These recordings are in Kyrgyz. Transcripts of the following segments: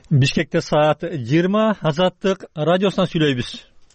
Бишкекте саат 20, Азаттык радиосунан сүйлөйбүз.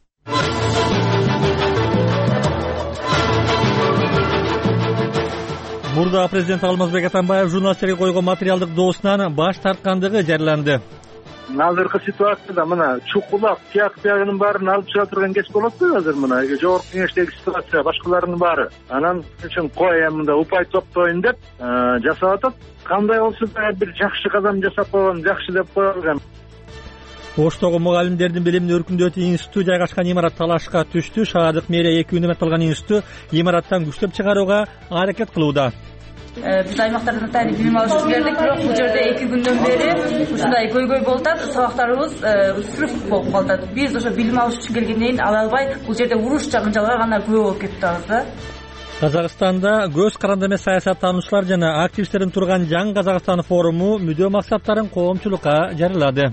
Мурда президент Алмазбек Атамбаев журналисттерге койгон материалдык доосунан баш тарткандыгы жарыяланды. Азыркы ситуацияда мына чукулак тиягынын баарын алып чыга турган кеч болот го азыр мына жогорку кеңештеги ситуация башкаларынын баары. Анан үчүн мында упай топтойн деп жасап атат. Кандай болсо да бир жакшы кадам жасап койгон, жакшы деп коелган. Оштогу мугалимдердин билимин өркүндөтүү институту жайгашкан имарат талашка түштү. Шаардык мэрия 2 үмүт алган институту имараттан күчтөп чыгарууга аракет кылууда. Биз аймактардан тайын билим алыш үчүн келдик, бирок бул жерде 2 күндөн бери ушундай көйгөй болуп атат, сабактарыбыз срыв болуп калат. Биз ошо билим алыш үчүн келгенден ала албай, бул жерде уруш жагынжалар гана күбө болуп кетип атабыз да. Казакстанда көз каранды эмес саясаттануучулар жана активисттердин турган Жаңы Казакстан форуму мүдөө максаттарын коомчулукка жарыялады.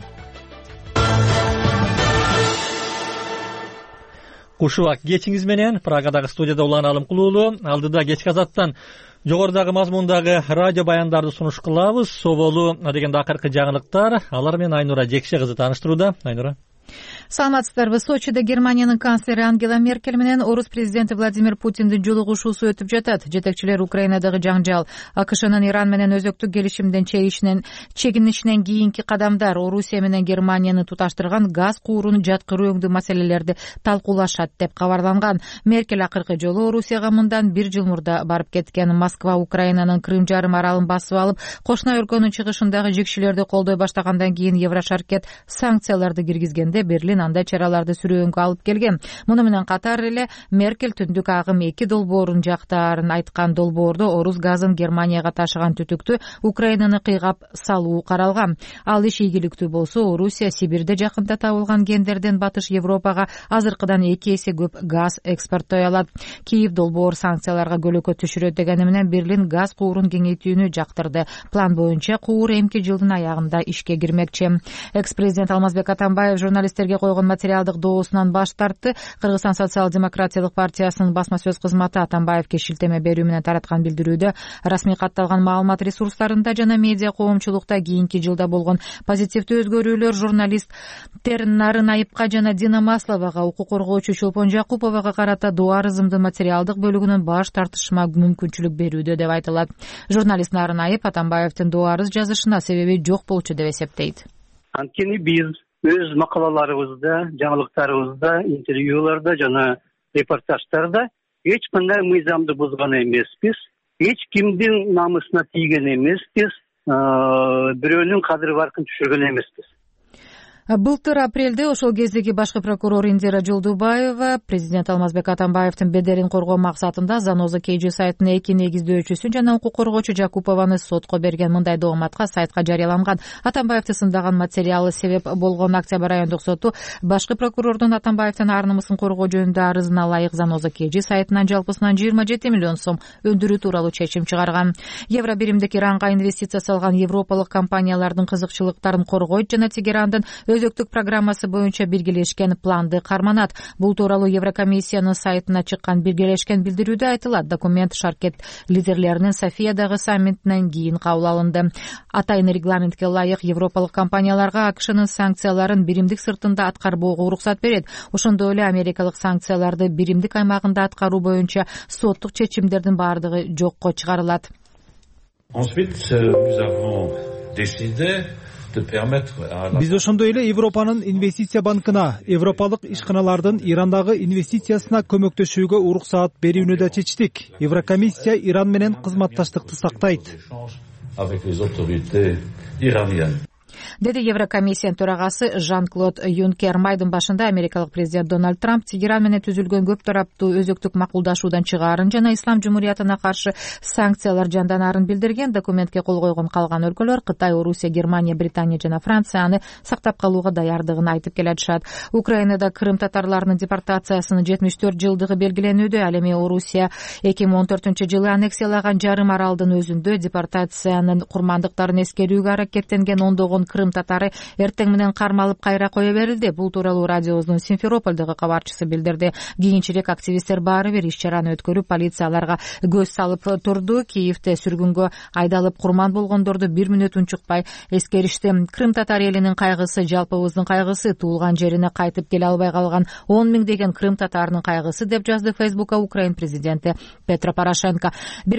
Кушубак кечиңиз менен Прагадагы студияда Улан Алымкулуулу, алдыда кечки Азаттан жогорудагы мазмундагы радио баяндарды сунуш кылабыз. Соболу дегенде акыркы жаңылыктар, алар менен Айнура Жекше кызы тааныштырууда. Айнура. Саламатсыздарбы. Сочиде Германиянын канцлери Ангела Меркель менен орус президенти Владимир Путиндин жолугушуусу өтүп жатат. Жетекчилер Украинадагы жаңжал, АКШнын Иран менен өзөктүк келишимден чегинишинен кийинки кадамдар, Орусия менен Германияны туташтырган газ куурун жаткыруу өңдүү маселелерди талкуулашат деп кабарланган. Меркель акыркы жолу Орусияга мындан 1 жыл мурда барып кеткен. Москва Украинанын Крым жарым аралын басып алып, кошуна өлкөнүн чыгышындагы жекшелерди колдой баштагандан кийин Еврошаркет санкцияларды киргизгенде Берлин андай чараларды сүрөөнгө алып келген. Муну менен катар эле Меркель түндүк агым 2 долбоорун жактаарын айткан. Долбоордо орус газын Германияга ташыган түтүктү Украинаны кыйгап салуу каралган. Ал иш ийгиликтүү болсо, Орусия Сибирде жакында табылган кендерден Батыш Европага азыркыдан 2 эсе көп газ экспорттой алат. Киев долбоор санкцияларга көлөкө түшүрөт дегени менен Берлин газ куурун кеңейтүүнү жактырды. План боюнча куур эмки жылдын аягында ишке кирмекчи. Экс-президент Алмазбек Атамбаев журналисттерге койгон материалдык доосунан баш тартты. Кыргызстан социал-демократиялык партиясынын басма сөз кызматы Атамбаевке шилтеме берүү менен тараткан билдирүүдө расмий катталган маалымат ресурстарында жана медиа коомчулукта кийинки жылда болгон позитивдүү өзгөрүүлөр журналисттер Нарын Айыпка жана Дина Масловага, укук коргоочу Чолпон Жакуповага карата дуарызымдын материалдык бөлүгүнөн баш тартышыма мүмкүнчүлүк берүүдө деп айтылат. Журналист Нарын Айып Атамбаевдин дуарыз жазышына себеби жок болчу деп эсептейт. Анткени биз өз макалаларыбызда, жаңылыктарыбызда, интервьюларда жана репортаждарда эч кандай мыйзамды бузган эмеспиз, эч кимдин намысына тийген эмеспиз, бирөөнүн кадыр баркын түшүргөн эмеспиз. Былтыр апрелде ошол кездеги башкы прокурор Индира Жолдубаева президент Алмазбек Атамбаевдин беделин коргоо максатында Заноза KG сайтынын 2 негиздөөчүсүн жана укук коргоочу Жакупованы сотко берген. Мындай дооматка сайтка жарыяланган. Атамбаевди сындаган материалы себеп болгон Октябрь райондук соту башкы прокурордун Атамбаевдин ар-намысын коргоо жөнүндө арызына ылайык Заноза KG сайтынан жалпысынан 27 миллион сом өндүрүү тууралуу чечим чыгарган. Евро биримдик Иранга инвестиция салган европалык компаниялардын кызыкчылыктарын коргойт жана Тегерандын өзөктүк программасы боюнча биргелешкен планды карманат. Бул тууралуу Еврокомиссиянын сайтына чыккан биргелешкен билдирүүдө айтылат. Документ Шаркет лидерлеринин Софиядагы саммитинен кийин кабыл алынды. Атайын регламентке ылайык европалык компанияларга АКШнын санкцияларын биримдик сыртында аткарбоого уруксат берет. Ошондой эле америкалык санкцияларды биримдик аймагында аткаруу боюнча соттук чечимдердин баардыгы жокко чыгарылат. Ensuite, nous avons décidé Биз ошондой эле Европанын инвестиция банкына европалык ишканалардын Ирандагы инвестициясына көмөктөшүүгө уруксаат берүүнү да чечтик. Еврокомиссия Иран менен кызматташтыкты сактайт. Деди Еврокомиссиянын төрагасы Жан-Клод Юнкер. Майдын башында америкалык президент Дональд Трамп Тегеран менен түзүлгөн көп тараптуу өзөктүк макулдашуудан чыгаарын жана ислам жумуриятына каршы санкциялар жанданарын билдирген. Документке кол койгон калган өлкөлөр Кытай, Орусия, Германия, Британия жана Франция аны сактап калууга даярдыгын айтып келатышат. Украинада Крым татарларынын депортациясынын 74 жылдыгы белгиленүүдө. Ал эми Орусия 2014-жылы аннексиялаган жарым аралдын өзүндө депортациянын курмандыктарын эскерүүгө аракеттенген ондогон Крым Крым татары эртең менен кармалып кайра кое берилди. Бул тууралуу радиобуздун Симферопольдогу кабарчысы билдирди. Кийинчерээк активисттер баары бир иш-чараны өткөрүп, полиция аларга көз салып турду. Киевде сүргүнгө айдалып курман болгондорду 1 мүнөт унчукпай эскеришти. Крым татар элинин кайгысы жалпыбыздын кайгысы, туулган жерине кайтып келе албай калган 10 миңдеген крым татарынын кайгысы, деп жазды Фейсбукка Украин президенти Петро Порошенко.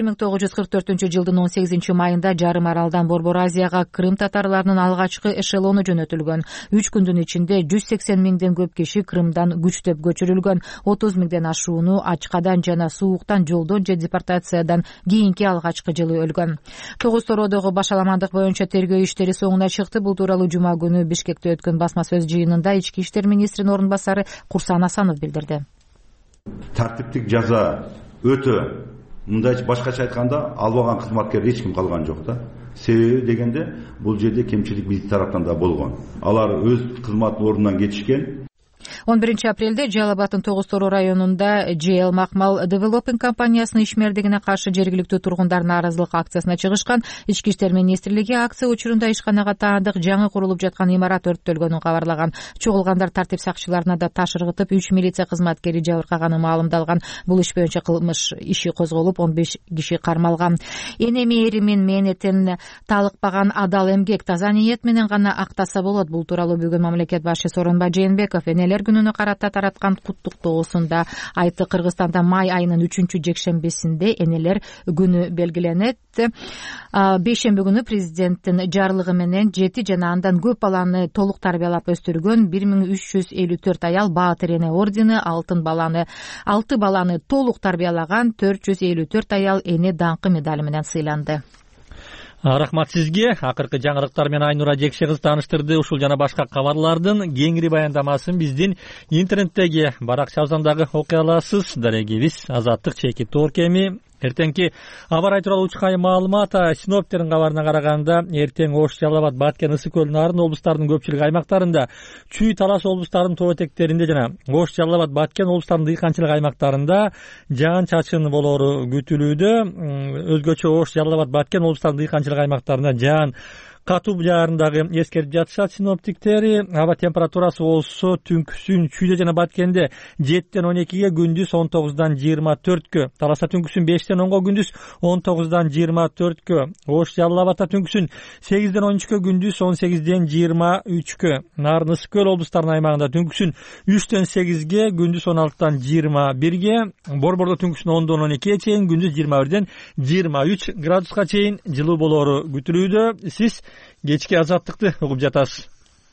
1944-жылдын 18 майында жарым аралдан Борбор Азияга крым татарларынын алгачкы эшелону жөнөтүлгөн. 3 күндүн ичинде 180 миңден көп киши Крымдан күчтөп көчүрүлгөн. 30 миңден ашууну ачкадан жана сууктан, жолдон же депортациядан кийинки алгачкы жылы өлгөн. Тогуз Тородогу башаламандык боюнча тергөө иштери соңуна чыкты. Бул тууралуу жума күнү Бишкекте өткөн басма сөз жыйынында ички иштер министринин орун басары Курсан Асанов билдирди. Тартиптик жаза өтө, мындай башкача айтканда, албаган кызматкер эч ким калган жок да. Себеби дегенде бул жерде кемчилик биздин тараптан да болгон. Алар өз кызмат ордунан кетишкен. 11 апрелде Жалал Абадтын Тогуз Тору районунда JL Макмал Developing компаниясынын ишмердигине каршы жергиликтүү тургундар нааразылык акциясына чыгышкан. Ички иштер министрлиги акция учурунда ишканага таандык жаңы курулуп жаткан имарат өрттөлгөнүн кабарлаган. Чогулгандар тартип сакчыларына да таш ыргытып, 3 милиция кызматкери жабыркаганы маалымдалган. Бул иш боюнча кылмыш иши козголуп, 15 киши кармалган. Эне мээримин мээнетин талыкпаган адал эмгек, таза ниет менен гана актаса болот. Бул тууралуу бүгүн мамлекет башчысы Сооронбай Жээнбеков энелер күнүнө карата тараткан куттуктоосунда айтты. Кыргызстанда май айынын 3-жекшембесинде энелер күнү белгиленет. Бейшемби күнү президенттин жарлыгы менен 7 жана андан көп баланы толук тарбиялап өстүргөн 1354 аял Баатыр эне ордени, 6 баланы толук тарбиялаган 454 аял эне даңкы медали менен сыйланды. Рахмат сизге. Акыркы жаңылыктар менен Айнура Жекше кыз тааныштырды. Ушул жана башка кабарлардын кеңири баяндамасын биздин интернеттеги баракчабыздагы окуя аласыз. Дарегибиз Азаттык чеки Торкеми. Эртеңки аба ырайы тууралуу учкай маалымат. Синоптиктердин кабарына караганда, эртең Ош, Жалал Абад, Баткен, Ысык көл, Нарын облустарынын көпчүлүк аймактарында, Чүй, Талас облустарынын тоо этектеринде жана Ош, Жалал Абад, Баткен облустарынын дыйканчылык аймактарында жаан-чачын болору күтүлүүдө. Өзгөчө Ош, Жалал Абад, Баткен облустарынын дыйканчылык аймактарында жаан катуу жаарындагы эскертип жатышат синоптиктери. Аба температурасы болсо түнкүсүн Чүйдө жана Баткенде 7-ден 12-ге, күндүз 19-дан 24-кө, Таласта түнкүсүн 5-ден 10-га, күндүз 19-дан 24-кө, Ош, Жалал Абадта түнкүсүн 8-ден 13-кө, күндүз 18-ден 23-кө, Нарын, Ысык көл облустарынын аймагында түнкүсүн 3-ден 8-ге, күндүз 16-дан 21-ге, Борбордо түнкүсүн 10-дон 12-ге чейин, күндүз 21-ден 23 градуска чейин жылуу болору күтүлүүдө. Сиз кечки Азаттыкты угуп жатасыз.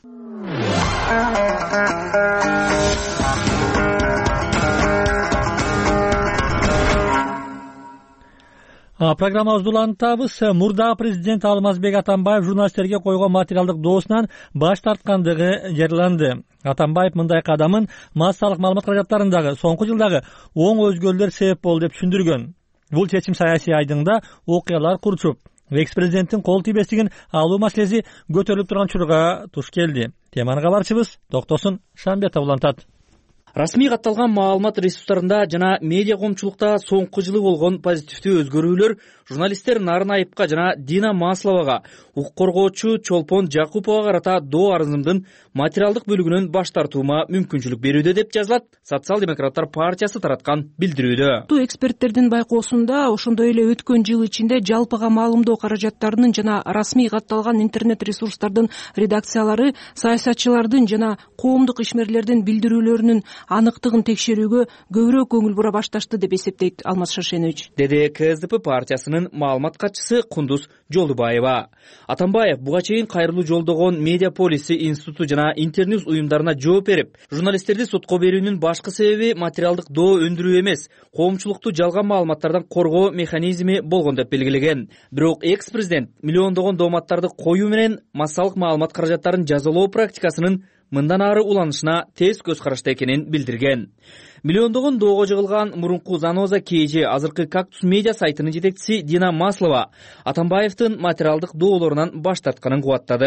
Программабызды улантабыз. Мурдагы президент Алмазбек Атамбаев журналисттерге койгон материалдык доосунан баш тарткандыгы жарыяланды. Атамбаев мындай кадамын массалык маалымат каражаттарындагы соңку жылдагы оң өзгөрүүлөр себеп болду деп түшүндүргөн. Бул чечим саясий айдыңда окуялар курчуп, экс-президенттин кол тийбестигин алуу маселеси көтөрүлүп турган учурга туш келди. Теманы кабарчыбыз Токтосун Шамбетов улантат. Расмий катталган маалымат ресурстарында жана медиа коомчулукта соңку жылы болгон позитивдүү өзгөрүүлөр журналисттер Нарын Айыпка жана Дина Масловага, укук коргоочу Чолпон Жакуповага карата доо арызымдын материалдык бөлүгүнөн баш тартуума мүмкүнчүлүк берүүдө деп жазылат Социал-демократтар партиясы тараткан билдирүүдө. Бул эксперттердин байкоосунда ошондой эле өткөн жыл ичинде жалпыга маалымдоо каражаттарынын жана расмий катталган интернет ресурстардын редакциялары саясатчылардын жана коомдук ишмерлердин билдирүүлөрүнүн аныктыгын текшерүүгө көбүрөөк көңүл бура башташты деп эсептейт Алмаз Шашенович, деди КСДП партиясынын маалымат катчысы Кундуз Жолдубаева. Атамбаев буга чейин кайрылуу жолдогон Медиа Полиси институту жана Интерньюз уюмдарына жооп берип, журналисттерди сотко берүүнүн башкы себеби материалдык доо өндүрүү эмес, коомчулукту жалган маалыматтардан коргоо механизми болгон деп белгилеген. Бирок экс-президент миллиондогон дооматтарды коюу менен массалык маалымат каражаттарын жазалоо практикасынын мындан ары уланышына тез көз карашта экенин билдирген. Миллиондогон доого жыгылган мурунку Заноза КЖ азыркы Кактус медиа сайтынын жетекчиси Дина Маслова Атамбаевдин материалдык доолорунан баш тартканын кубаттады.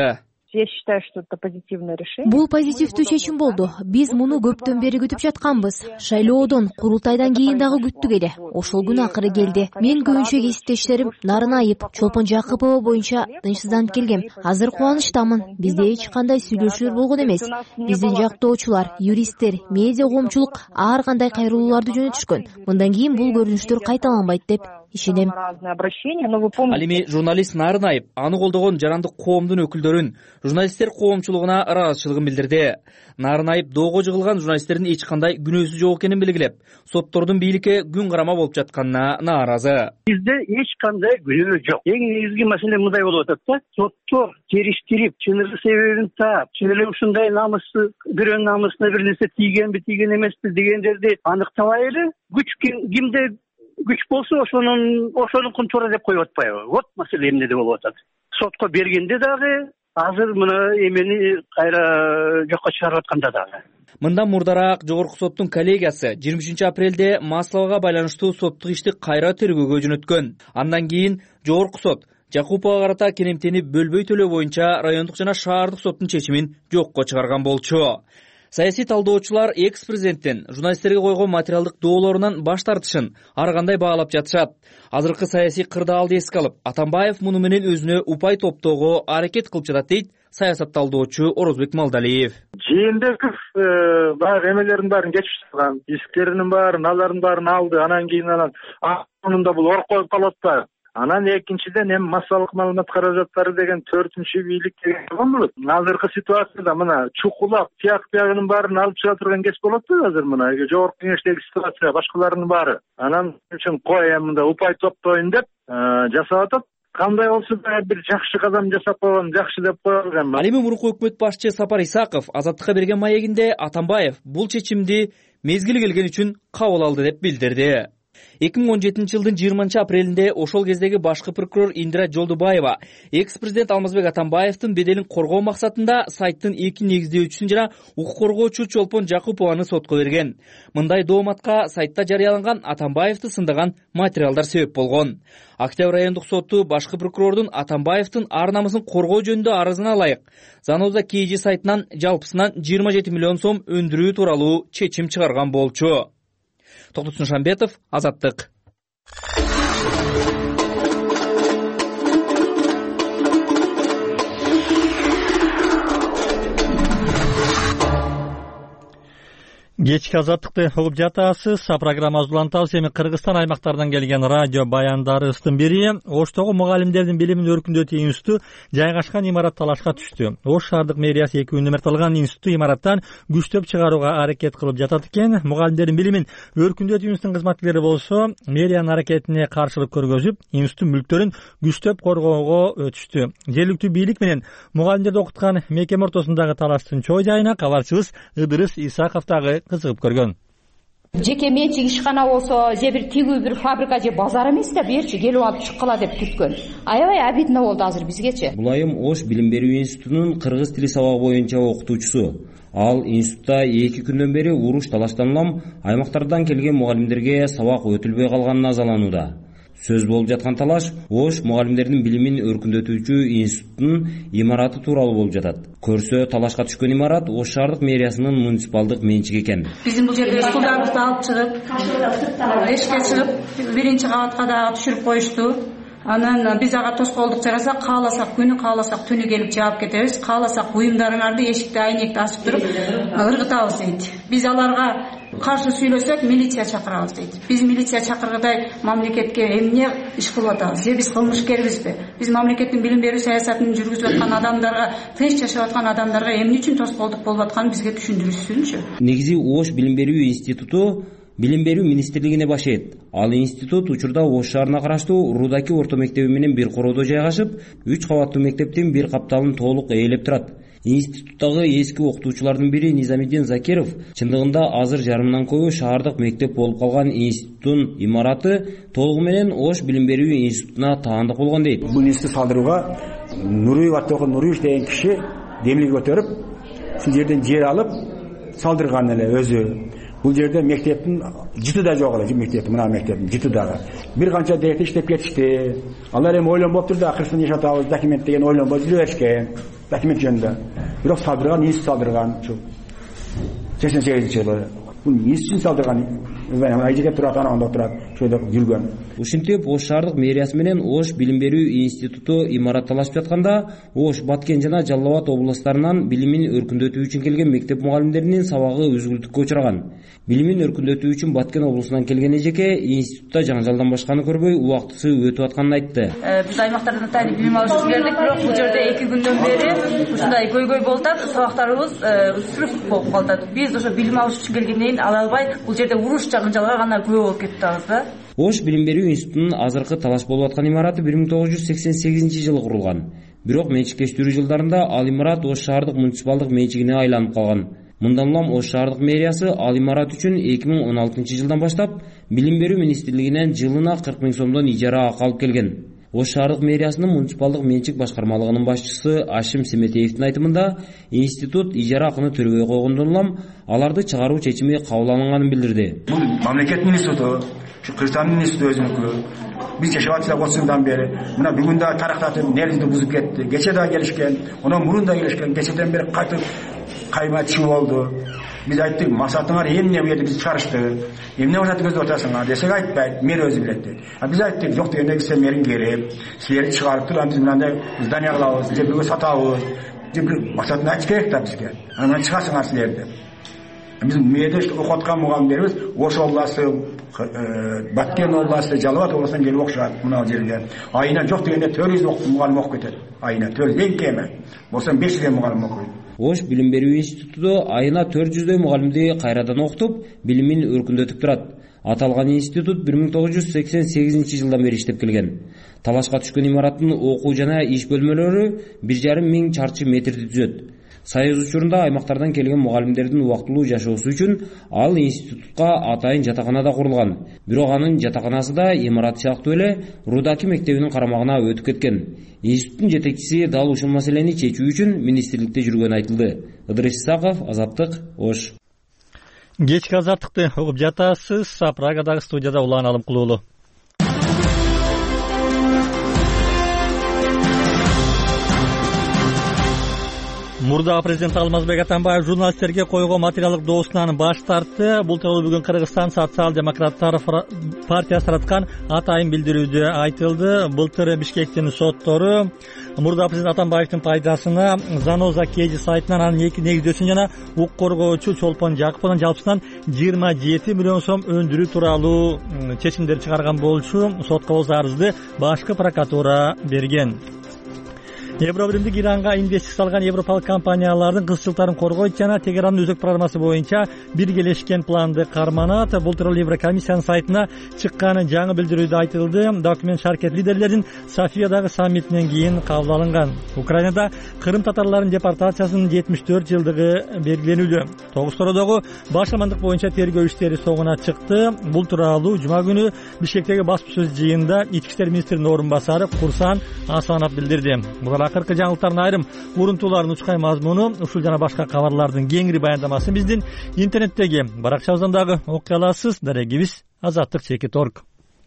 Я считаю, что это позитивное решение. Бул позитивдүү чечим болду. Биз муну көптөн бери күтүп жатканбыз. Шайлоодон, курултайдан кийин дагы күттүк эле. Ошол күн акыры келди. Мен көбүнчө кесиптештерим Нарынаев, Чолпон Жакыпова боюнча тынчсызданып келгем. Азыр кубанычтамын. Бизде эч кандай сүйлөшүүлөр болгон эмес. Биздин жактоочулар, юристтер, медиа коомчулук ар кандай кайрылууларды жөнөтүшкөн. Мындан кийин бул көрүнүштөр кайталанбайт деп ишенем. Ал эми журналист Нарынаев аны колдогон жарандык коомдун өкүлдөрүн, журналисттер коомчулугуна ыраазычылыгын билдирди. Нарынаев доого жыгылган журналисттердин эч кандай күнөөсү жок экенин белгилеп, соттордун бийликке күн карама болуп жатканына нааразы. Бизде эч кандай күнөө жок. Эң негизги маселе мындай болуп атат да. Соттор териштирип, чыныгы себебин таап, чынеле ушундай намысты, бирөөнүн намысына бир нерсе тийгенби, тийген эмеспи дегендерди аныктабай эле, күч кимде күч болсо ошонукун туура деп коюп атпайбы. Вот маселе эмнеде болуп атат. Сотко бергенде дагы, азыр мына эмени кайра жокко чыгарып атканда дагы. Мындан мурдараак Жогорку соттун коллегиясы 23 апрелде Масловага байланыштуу соттук ишти кайра тергөөгө жөнөткөн. Андан кийин Жогорку сот Жакуповага карата керемтени бөлбөй төлөө боюнча райондук жана шаардык соттун чечимин жокко чыгарган болчу. Саясий талдоочулар экс-президенттин журналисттерге койгон материалдык доолорунан баш тартышын ар кандай баалап жатышат. Азыркы саясий кырдаалды эске алып, Атамбаев муну менен өзүнө упай топтоого аракет кылып жатат дейт саясат талдоочу Орозбек Малдалиев. Жээнбеков баягы эмелердин баарын кечип чыккан, исктеринин баарын алды. Анан кийин мунда бул ор коюп калып атпайбы? Анан экинчиден эми массалык маалымат каражаттары деген 4-чү бийлик деген болот. Азыркы ситуацияда мына чукулап, тияк-биягынын баарын алып чыга турган кез болот да азыр мына жогорку кеңештеги ситуация башкаларынын баары. Анан үчүн кой мында упай топтойн деп жасап атат. Кандай болсо да бир жакшы кадам жасап койгон, жакшы деп коелган. Ал эми мурунку өкмөт башчы Сапар Исаков Азаттыкка берген маегинде Атамбаев бул чечимди мезгили келген үчүн кабыл алды деп билдирди. 2017 жылдын 20 апрелинде ошол кездеги башкы прокурор Индира Жолдубаева экс-президент Алмазбек Атамбаевдин беделин коргоо максатында сайттын 2 негиздөөчүсүн жана укук коргоочу Чолпон Жакупованы сотко берген. Мындай дооматка сайтта жарыяланган Атамбаевди сындаган материалдар себеп болгон. Октябрь райондук соту башкы прокурордун Атамбаевдин ар намысын коргоо жөнүндө арызына ылайык Заноза KG сайтынан жалпысынан 27 миллион сом өндүрүү тууралуу чечим чыгарган болчу. Токтотун Шамбетов, Азаттык. Кечки Азаттыкты угуп жатасыз. Программабызды улантабыз. Эми Кыргызстан аймактарынан келген радио баяндарыбыздын бири Оштогу мугалимдердин билимин өркүндөтүү институту жайгашкан имарат талашка түштү. Ош шаардык мэриясы 2 күндөн бери алган институту имараттан күчтөп чыгарууга аракет кылып жатат экен. Мугалимдердин билимин өркүндөтүү институтунун кызматкерлери болсо мэриянын аракетине каршылык көргөзүп, институт мүлктөрүн күчтөп коргоого өтүштү. Жергиликтүү бийлик менен мугалимдерди окуткан мекеме ортосундагы талаштын чоо жайына кабарчыбыз Ыдырыс Исаков дагы кызыгып көргөн. Жеке менчик ишкана болсо, же бир тигүү бир фабрика же базар эмес да, берчи келип алып чыккыла деп күткөн. Аябай обидно болду азыр бизгечи. Бул айым Ош билим берүү институтунун кыргыз тили сабагы боюнча окутуучусу. Ал институтта 2 күндөн бери уруш талаштан улам аймактардан келген мугалимдерге сабак өтүлбөй калганына азаланууда. Сөз болуп жаткан талаш Ош мугалимдердин билимин өркүндөтүүчү институттун имараты тууралуу болуп жатат. Көрсө талашка түшкөн имарат Ош шаардык мэриясынын муниципалдык менчиги экен. Биздин бул жерде стулдарыбызды алып чыгып, эшикке чыгып, 1-кабатка дагы түшүрүп коюшту. Анан биз ага тоскоолдук жарасак, кааласак күнү, кааласак түнү келип жаап кетебиз. Кааласак буюмдарыңарды, эшикти, айнекти ачып туруп ыргытабыз дейт. Биз аларга каршы сүйлөсөк, милиция чакырабыз дейт. Биз милиция чакыргыдай мамлекетке эмне иш кылып атабыз? Же биз кылмышкербизби? Биз мамлекеттин билим берүү саясатын жүргүзүп аткан адамдарга, тынч жашап аткан адамдарга эмне үчүн тоскоолдук болуп атканын бизге түшүндүрүшсүнчү. Негизи Ош билим берүү институту Билим берүү министрлигине башайт. Ал институт учурда Ош шаарына караштуу Рудаки орто мектеби менен бир короодо жайгашып, 3 кабаттуу мектептин бир капталын толук ээлеп турат. Институттагы эски окутуучулардын бири Низамиддин Закиров чындыгында азыр жарымынан көбү шаардык мектеп болуп калган институттун имараты толугу менен Ош билим берүү институтуна таандык болгон дейт. Бул институт салдырууга Нуруев аттагы Нуруев деген киши демилге көтөрүп, ушул жерден жер алып салдырган эле өзү. Бул жерде мектептин жыты да жок эле, мектептин мына мектептин жыты дагы. Бир канча дегенде иштеп кетишти. Алар эми ойлонуп болуптур да, акырсын жашатабыз документ деген ойлонбой жүрө беришкен. документ жөнүндө. Бирок салдырган, эмне салдырган ушу 88-жылы. Бул эмне салдырган? Айжеке турат, анагында турат, шойдо жүргөн. Ушинтип Ош шаардык мэриясы менен Ош билим берүү институту имарат талашып жатканда, Ош, Баткен жана Жалал Абад областарынан билимин өркүндөтүү үчүн келген мектеп мугалимдеринин сабагы үзгүлтүккө учураган. Билимин өркүндөтүү үчүн Баткен облусунан келген эжеке институтта жаңжалдан башканы көрбөй, убактысы өтүп атканын айтты. Биз аймактардан тайын билим алышып келдик, бирок бул жерде 2 күндөн бери ушундай көйгөй болуп атат, сабактарыбыз сүрүп болуп калат. Биз ошо билим алыш үчүн келгенден ала албай, бул жерде уруш жаңжалга гана күбө болуп кетиптирбиз да. Ош билим берүү институтунун азыркы талаш болуп аткан имараты 1988-жылы курулган. Бирок менчикештирүү жылдарында ал имарат Ош шаардык муниципалдык менчигине айланып калган. Мындан улам Ош шаардык мэриясы ал имарат үчүн 2016-жылдан баштап билим берүү министрлигинен жылына 40 000 сомдон ижара акы алып келген. Ош шаардык мэриясынын муниципалдык менчик башкармалыгынын башчысы Ашим Семетеевдин айтымында, институт ижара акыны төлөбөй койгондон улам аларды чыгаруу чечими кабыл алынганын билдирди. Бул мамлекеттин институту, Кыргызстандын институту өзүнүкү. Биз жашап атабыз 30 жылдан бери. Мына бүгүн да тарактатып, негизди бузуп кетти. Кече да келишкен, онан мурун да келишкен. Кечеден бери кайтып каймачы болду. Биз айттык, максатыңар эмне бу жерде биз чыгарышты. Эмне максат көздөп атасыңар десек айтпайт, мэр өзү билет. Биз айттык, жок дегенде силер мэрин керип, силерди чыгарып туруп, биз мындай здание кылабыз, же бирөө сатабыз. Же бир максатын айтыш керек да бизге. Анан чыгасыңар силер деп. Биз мээде окуп аткан мугалимдерибиз Ош областы, Баткен областы, Жалал Абад областынан келип окушат мына жерге. Айына жок дегенде 400 мугалим окуп кетет. Айына 400 эң кеми. Болсо 500 мугалим окуйт. Ош билим берүү институту айына 400 мугалимди кайрадан окутуп, билимин өркүндөтүп турат. Аталган институт 1988-жылдан бери иштеп келген. Талашка түшкөн имараттын окуу жана иш бөлмөлөрү 1,5 миң чарчы метрди түзөт. Союз учурунда аймактардан келген мугалимдердин убактылуу жашоосу үчүн ал институтка атайын жатакана да курулган. Бирок анын жатаканасы да имарат сыяктуу эле Рудаки мектебинин карамагына өтүп кеткен. Институттун жетекчиси дал ушул маселени чечүү үчүн министрликте жүргөнү айтылды. Ыдырыс Исаков, Азаттык, Ош. Кечки Азаттыкты угуп жатасыз. Прагадагы студияда Улан Алымкулуулу. Мурдагы президент Алмазбек Атамбаев журналисттерге койгон материалдык доосунан баш тартты. Бул тууралуу бүгүн Кыргызстан социал-демократтар партиясы тараткан атайын билдирүүдө айтылды. Былтыр Бишкектин соттору мурдагы президент Атамбаевдин пайдасына Заноза Кеji сайтынан анын негиздөөчүн жана укук коргоочу Чолпон Жакыповдун жалпысынан 27 миллион сом өндүрүү тууралуу чечимдер чыгарган болчу сотко өз арызды башкы прокуратура берген. Евробиримдик Иранга инвестиция салган европалык компаниялардын кызчылыктарын коргойт жана Тегерандын өзөк программасы боюнча биргелешкен планды карманат. Бул тууралуу Еврокомиссиянын сайтына чыккан жаңы билдирүүдө айтылды. Документ шаркет лидерлеринин Софиядагы саммитинен кийин кабыл алынган. Украинада Кырым татарларынын депортациясынын 74 жылдыгы белгиленүүдө. Тогуз-Тородогу башкармандык боюнча тергөө иштери соңуна чыкты. Бул тууралуу жума күнү Бишкектеги басма сөз жыйынында Ички иштер министринин орун басары Курсан Асанов билдирди. Акыркы жаңылыктардын айрым урунтууларын учкай мазмуну ушул жана башка кабарлардын кеңири баяндамасын биздин интернеттеги баракчабыздан дагы окуй аласыз. Дарегибиз azattik.org.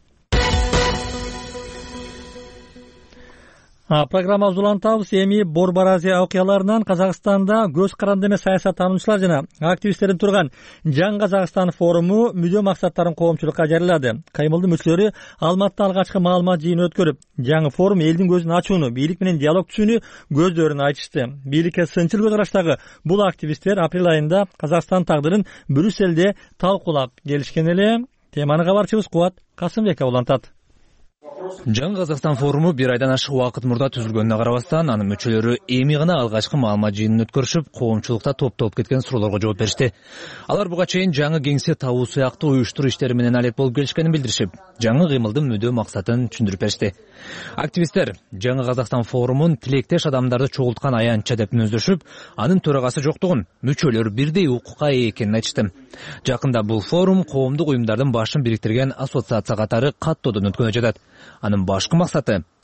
Программабызды улантабыз. Эми Борбор Азия окуяларынан Казакстанда көз каранды эмес саясат таануучулар жана активисттердин турган Жаңы Казакстан форуму мүдө максаттарын коомчулукка жарыялады. Каймылдын мүчөлөрү Алматыда алгачкы маалымат жыйыны өткөрүп, жаңы форум элдин көзүн ачууну, бийлик менен диалог түзүүнү көздөрүн айтышты. Бийликке сынчыл көз караштагы бул активисттер апрель айында Казакстан тагдырын Брюссельде талкуулап келишкен эле. Теманы кабарчыбыз Кубат Касымбеков улантат. Жаңы Казакстан форуму бир айдан ашык убакыт мурда түзүлгөнүнө карабастан, анын мүчөлөрү эми гана алгачкы маалымат жыйынын өткөрүшүп, коомчулукта топтолуп кеткен суроолорго жооп беришти. Алар буга чейин жаңы кеңсе табуу сыяктуу уюштуруу иштери менен алек болуп келишкенин билдиришип, жаңы кыймылдын мүдө максатын түшүндүрүп беришти. Активисттер жаңы Казакстан форумун тилектеш адамдарды чогулткан аянтча деп мүнөздөшүп, анын төрагасы жоктугун, мүчөлөр бирдей укукка ээ экенин айтышты. Жакында бул форум коомдук уюмдардын башын бириктирген ассоциация катары каттоодон өткөнү жатат. Анын башкы максаты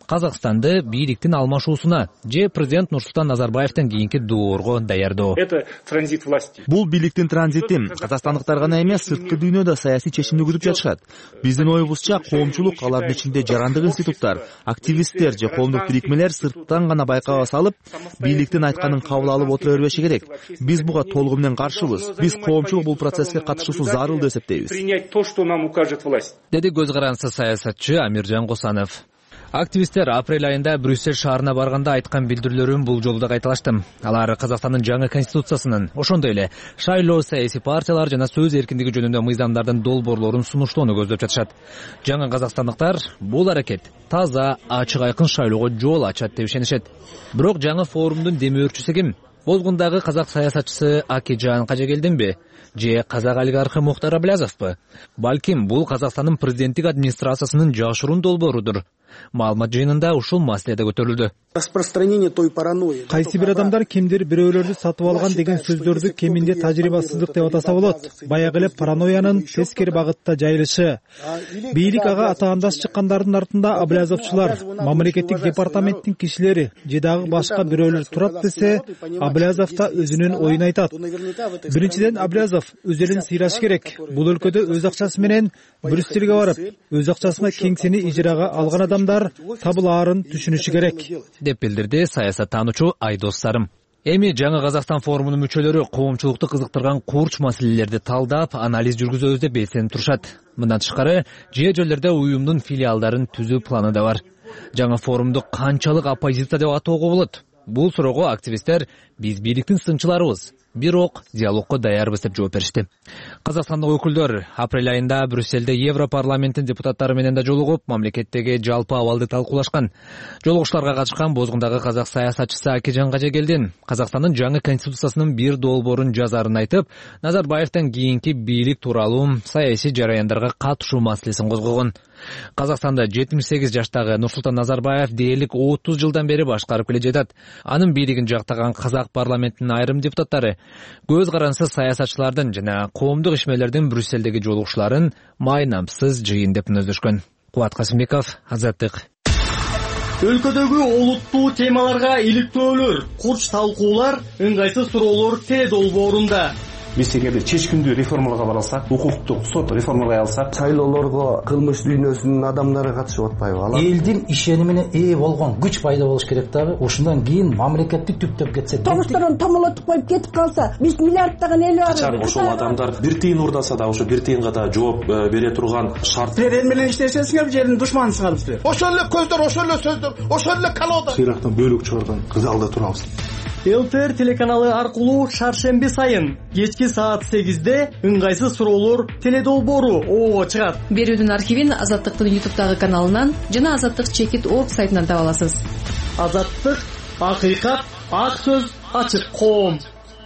Казакстанды бийликтин алмашуусуна же президент Нурсултан Назарбаевдин кийинки доорго даярдоо. Это транзит власти. Бул бийликтин транзити. Казакстандыктар гана эмес, сырткы дүйнөдө саясий чечимди күтүп жатышат. Биздин оюбузча коомчулук, алардын ичинде жарандык институттар, активисттер же коомдук бирикмелер сырттан гана байкаага салып, бийликтин айтканын кабыл алып отура бербеши керек. Биз буга толугу менен каршыбыз. Биз коомчулук бул процесске катышуусу зарыл деп эсептейбиз. Принять то, что нам укажет власть. Деди көз карансыз саясатчы Амиржан Косанов. Активисттер апрель айында Брюссель шаарына барганда айткан билдирүүлөрүн бул жолу да кайталашты. Алар Казакстандын жаңы конституциясынын, ошондой эле шайлоо, саясий партиялар жана сөз эркиндиги жөнүндө мыйзамдардын долбоорлорун сунуштоону көздөп жатышат. Жаңы казакстандыктар бул аракет таза, ачык айкын шайлоого жол ачат деп ишенишет. Бирок жаңы форумдун демөөрчүсү ким? Бозгундагы казак саясатчысы Акижан Кажегелдинби? Же казак олигархы Мухтар Аблязовпу? Балким бул Казакстандын президенттик администрациясынын жашыруун долбоорудур. Маалымат жыйынында ушул маселе да көтөрүлдү. Распространение той паранойи. Кайсы бир адамдар кимдир бирөөлөрдү сатып алган деген сөздөрдү кеминде тажрыйбасыздык деп атаса болот. Баягы эле паранойянын тескери багытта жайылышы. Бийлик ага атаандаш чыккандардын артында Аблязовчулар, мамлекеттик департаменттин кишилери же дагы башка бирөөлөр турат десе, Аблязов да өзүнүн оюн айтат. Биринчиден Аблязов өз элин сыйраш керек. Бул өлкөдө өз акчасы менен Брюссельге барып, өз акчасына кеңсени ижарага алган адамдар табылаарын түшүнүшү керек деп билдирди саясаттануучу Айдос Сарым. Эми жаңы Казакстан форумунун мүчөлөрү коомчулукту кызыктырган курч маселелерди талдап, анализ жүргүзөбүз деп белсенип турушат. Мындан тышкары, жерлерде уюмдун филиалдарын түзүү планы да бар. Жаңы форумду канчалык оппозиция деп атоого болот? Бул суроого активисттер биз бийликтин сынчыларыбыз, бирок диалогко даярбыз деп жооп беришти. Казакстандык өкүлдөр апрель айында Брюссельде Европарламенттин депутаттары менен да жолугуп, мамлекеттеги жалпы абалды талкуулашкан. Жолугуштарга катышкан Бозгундагы казак саясатчысы Акижан Кажегелдин Казакстандын жаңы конституциясынын бир долбоорун жазарын айтып, Назарбаевдин кийинки бийлик тууралуу саясий жараяндарга катышуу маселесин козгогон. Казакстанда 78 жаштагы Нурсултан Назарбаев дээрлик 30 жылдан бери башкарып келе жатат. Анын бийлигин жактаган казак парламентинин айрым депутаттары көз карансыз саясатчылардын жана коомдук ишмерлердин Брюссельдеги жолугушууларын майнамсыз жыйын деп мүнөздөшкөн. Кубат Касымбеков, Азаттык. Өлкөдөгү олуттуу темаларга иликтөөлөр, курч талкуулар, ыңгайсыз суроолор долбоорунда. Биз эгерде чечкиндүү реформаларга бара алсак, укуктук сот реформаларга алсак, шайлоолорго кылмыш дүйнөсүнүн адамдары катышып атпайбы? Элдин ишенимине ээ болгон күч пайда болуш керек дагы. Ошондон кийин мамлекетти түптөп кетсе, тогуштарын томолотуп коюп кетип калса, биз миллиарддаган эл бар. Ошол адамдар бир тыйын уурдаса да, ошо бир тыйынга да жооп бере турган шарт. Силер эл менен иштесеңер, жердин душманысыңар силер. Ошол эле көздөр, ошол эле сөздөр, ошол эле колода. Сыйрактан бөлүк чыгарган кызалда турабыз. ЛТР телеканалы аркылуу шаршемби сайын кечки саат 8-де ыңгайсыз суроолор теледолбоору ого чыгат. Берүүнүн архивин Азаттыктын YouTube'дагы каналынан жана Азаттык-org сайтынан таба аласыз. Азаттык, акыйкат, ак сөз, ачык коом.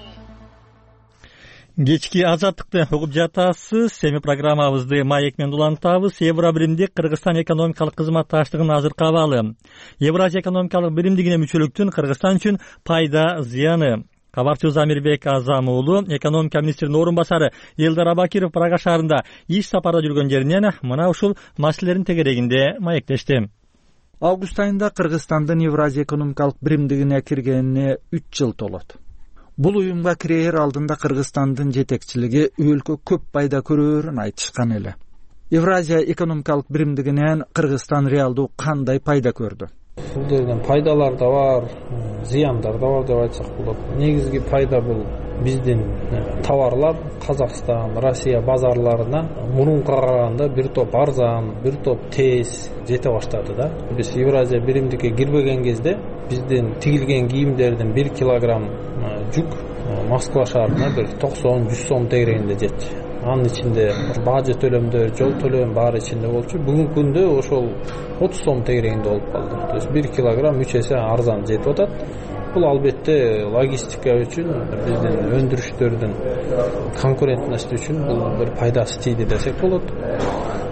Кечки Азаттыкты угуп жатасыз. Эми программабызды маек менен улантабыз. Евробиримдик Кыргызстан экономикалык кызматташтыгынын азыркы абалы. Евразия экономикалык биримдигине мүчөлүктүн Кыргызстан үчүн пайда, зыяны. Кабарчыбыз Амирбек Азам уулу, экономика министринин орун басары Элдар Абакиров Прага шаарында иш сапарда жүргөн жеринен мына ушул маселелердин тегерегинде маектешти. Август айында Кыргызстандын Евразия экономикалык биримдигине киргенине 3 жыл толот. Бул уюмга кирээр алдында Кыргызстандын жетекчилиги өлкө көп пайда көрөөрүн айтышкан эле. Евразия экономикалык биримдигинен Кыргызстан реалдуу кандай пайда көрдү? Бул жерден пайдалар да бар, зыяндар да бар деп айтсак болот. Негизги пайда бул биздин товарлар Казакстан, Россия базарларына мурункуга караганда бир топ арзан, бир топ тез жете баштады да. Биз Евразия биримдикке кирбеген кезде биздин тигилген кийимдердин 1 килограмм жүк Москва шаарына бир 90-100 сом тегерегинде жетчү. Анын ичинде бажы төлөмдөр, жол төлөм баары ичинде болчу. Бүгүнкү күндө ошол 30 сом тегерегинде болуп калды. То есть 1 килограмм 3 эсе арзан жетип атат. Бул албетте логистика үчүн, биздин өндүрүштөрдүн конкурентности үчүн бул бир пайдасы тийди десек болот.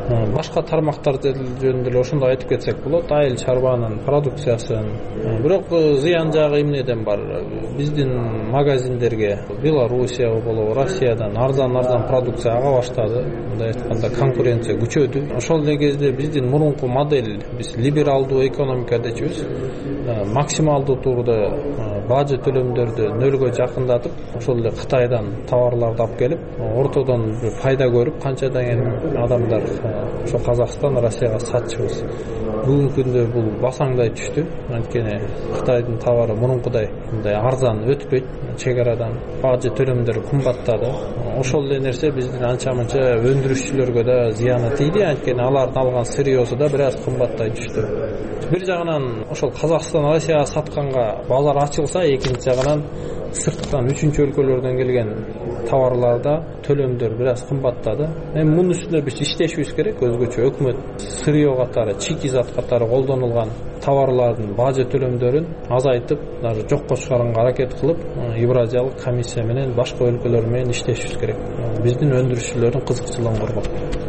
башка тармактар жөнүндө эле ошондой айтып кетсек болот. Айыл чарбанын продукциясын. Бирок зыян жагы эмнеден бар? Биздин магазиндерге Белоруссия болобу, Россиядан арзан продукция ага баштады. Мындай айтканда конкуренция күчөдү. Ошол эле кезде биздин мурунку модель, биз либералдуу экономика дечүбүз. Максималдуу турда бажы төлөмдөрдү нөлгө жакындатып, ошол эле Кытайдан товарларды алып келип, ортодон бир пайда көрүп, канчадан кийин адамдар ошо Казакстан, Россияга сатчыбыз. Бүгүнкү күндө бул басаңдай түштү. Анткени Кытайдын товары мурункудай мындай арзан өтпөйт, чек арадан бажы төлөмдөрү кымбаттады. Ошол эле нерсе биздин анча-мынча өндүрүшчүлөргө да зыяны тийди, анткени алардын алган сырьёсу да бир аз кымбаттай түштү. Бир жагынан ошол Казакстан, Россияга сатканга базар ачылса, экинчи жагынан сырттан, үчүнчү өлкөлөрдөн келген товарларда төлөмдөр бир аз кымбаттады. Эми мунун үстүнө биз иштешибиз керек. Өзгөчө өкмөт сырьё катары, чийки зат катары колдонулган товарлардын бажы төлөмдөрүн азайтып, даже жокко чыгарганга аракет кылып, Евразиялык комиссия менен башка өлкөлөр менен иштешибиз керек. Биздин өндүрүшчүлөрдүн кызыкчылыгын коргоп.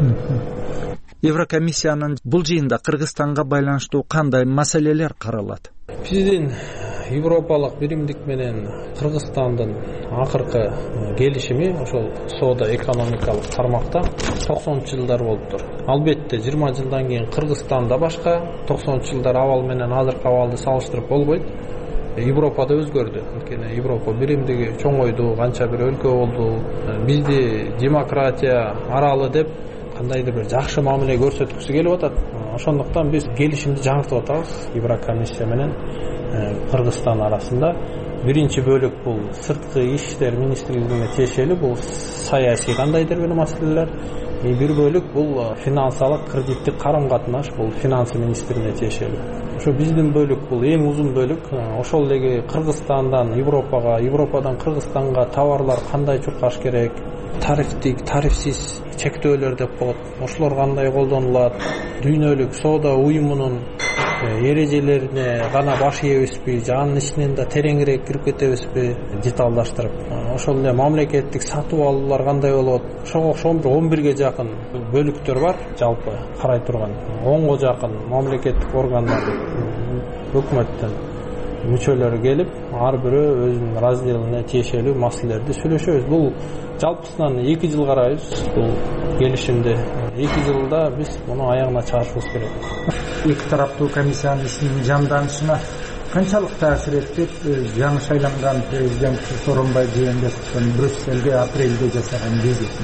Еврокомиссиянын бул жыйында Кыргызстанга байланыштуу кандай маселелер каралат? Биздин Европалык биримдик менен Кыргызстандын акыркы келишими ошол соода экономикалык тармакта 90-жылдар болуптур. Албетте 20 жылдан кийин Кыргызстанда башка, 90-жылдар абал менен азыркы абалды салыштырып болбойт. Европада өзгөрдү. Анткени Европа биримдиги чоңойду, канча бир өлкө болду. Бизди демократия аралы деп кандайдыр бир жакшы мамиле көрсөткүсү келип атат. Ошондуктан биз келишимди жаңыртып атабыз. Еврокомиссия менен Кыргызстан арасында. Биринчи бөлүк бул сырткы иштер министрлигине тиешелүү, бул саясий кандайдыр бир маселелер. Бир бөлүк бул финансалык кредиттик карым-катнаш, бул финансы министрине тиешелүү. Ошо биздин бөлүк бул эң узун бөлүк. Ошол эле Кыргызстандан Европага, Европадан Кыргызстанга товарлар кандай чуркаш керек, тарифтик, тарифсиз чектөөлөр деп коет. Ошолор кандай колдонулат? Дүйнөлүк соода уюмунун эрежелерине гана баш ийебизби, же анын ичинен да тереңирээк кирип кетебизби, деталдаштырып. Ошол эле мамлекеттик сатып алуулар кандай болот? Ошого окшогон 11ге жакын бөлүктөр бар, жалпы карай турган. 10га жакын мамлекеттик органдар, өкмөттөн мүчөлөрү келип, ар бирөө өзүнүн разделине тиешелүү маселелерди сүйлөшөбүз. Бул жалпысынан 2 жыл карайбыз. Бул келишимди 2 жылда биз муну аягына чыгарышыбыз керек. Эки тараптуу комиссиянын ишинин жанданышына канчалык таасир этти? Жаңы шайланган президент Сооронбай Жээнбековдун Брюссельге апрелде жасаган визити.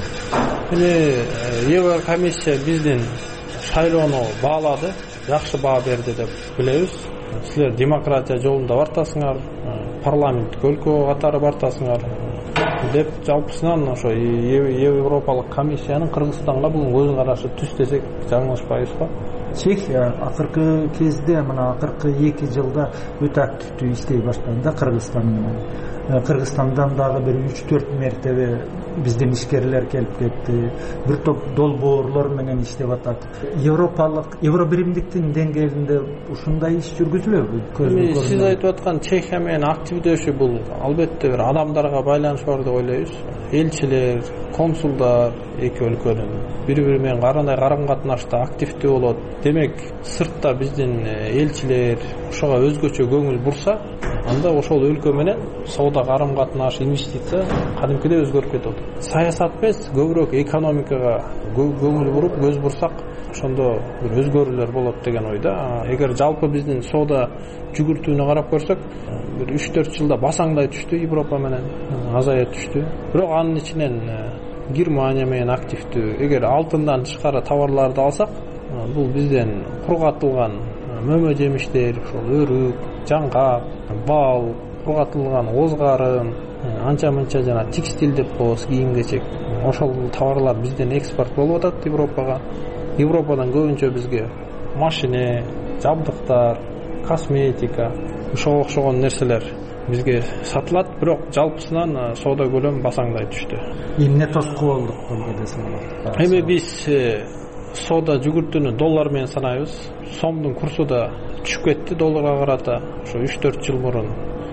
Эми Еврокомиссия биздин шайлоону баалады, жакшы баа берди деп билебиз. Силер демократия жолунда бартасыңар, парламенттик өлкө катары бартасыңар деп жалпысынан ошо Европалык комиссиянын Кыргызстанга бүгүн көз карашы түз десек жаңылышпайбызбы? Чехия акыркы кезде, мына акыркы 2 жылда өтө активдүү иштей баштады да Кыргызстан менен. Кыргызстандан дагы бир 3-4 мертебе биздин ишкерлер келип кетти. Бир топ долбоорлор менен иштеп атат. Европалык, Евробиримдиктин деңгээлинде ушундай иш жүргүзүлөбү? Сиз айтып аткан Чехия менен активдешүү бул албетте бир адамдарга байланышы бар деп ойлойбуз. Элчилер, консулдар эки өлкөнүн бири-бири менен кандай карым-катнашта активдүү болот. Демек, сыртта биздин элчилер ошого өзгөчө көңүл бурса, анда ошол өлкө менен соода карым-катнаш, инвестиция кадимкидей өзгөрүп кетип атат. Саясат эмес, көбүрөөк экономикага көңүл буруп, көз бурсак, ошондо бир өзгөрүүлөр болот деген ойда. Эгер жалпы биздин соода жүгүртүүнү карап көрсөк, бир 3-4 жылда басаңдай түштү, Европа менен азая түштү. Бирок анын ичинен Германия менен активдүү. Эгер алтындан тышкары товарларды алсак, бул бизден кургатылган мөмө жемиштер, ошол өрүк, жаңгак, бал, кургатылган озгарын, анча-мынча жана текстиль деп коебуз, кийим-кечек. Ошол товарлар бизден экспорт болуп атат Европага. Европадан көбүнчө бизге машина, жабдыктар, косметика, ошого окшогон нерселер бизге сатылат, бирок жалпысынан соода көлөмү басаңдай түштү. Эмне тоску болдук бул десем болот? Эми биз соода жүгүртүүнү доллар менен санайбыз. Сомдун курсу да түшүп кетти долларга карата. Ошо 3-4 жыл мурун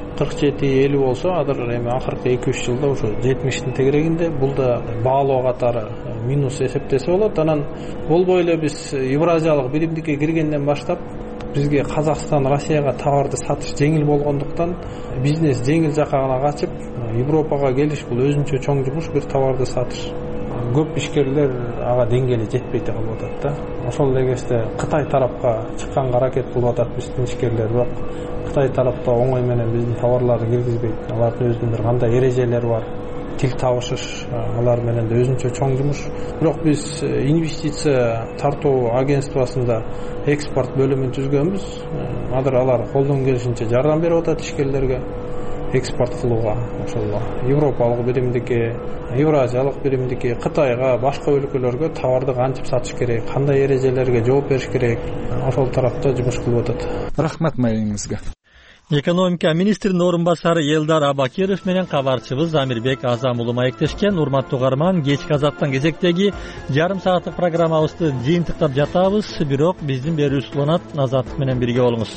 47-50 болсо, азыр эми акыркы 2-3 жылда ошо 70-тин тегерегинде. Бул да баалоо катары минус эсептесе болот. Анан болбой эле биз Евразиялык биримдикке киргенден баштап бизге Казакстан Россияга товарды сатыш жеңил болгондуктан бизнес жеңил жакка гана качып, Европага келиш бул өзүнчө чоң жумуш, бир товарды сатыш. Көп ишкерлер ага деңгээли жетпей калып атат да. Ошол эле кезде Кытай тарапка чыкканга аракет кылып атат биздин ишкерлер, бирок Кытай тарапта оңой менен биздин товарларды киргизбейт. Алардын өзүнүн бир кандай эрежелери бар. Тил табышыш, алар менен да өзүнчө чоң жумуш. Бирок биз инвестиция тартуу агентствосунда экспорт бөлүмүн түзгөнбүз. Азыр алар колдон келишинче жардам берип атат ишкерлерге экспорт кылууга. Ошол Европалык биримдикке, Евразиялык биримдикке, Кытайга, башка өлкөлөргө товарды кантип сатыш керек, кандай эрежелерге жооп бериш керек, ошол тарапта жумуш кылып атат. Рахмат маегиңизге. Экономика министринин орун басары Элдар Абакиров менен кабарчыбыз Амирбек Азам уулу маектешкен. Урматтуу угарман, кечки азаттан кезектеги жарым сааттык программабызды жыйынтыктап жатабыз, бирок биздин берүүбүз уланат. Азаттык менен бирге болуңуз.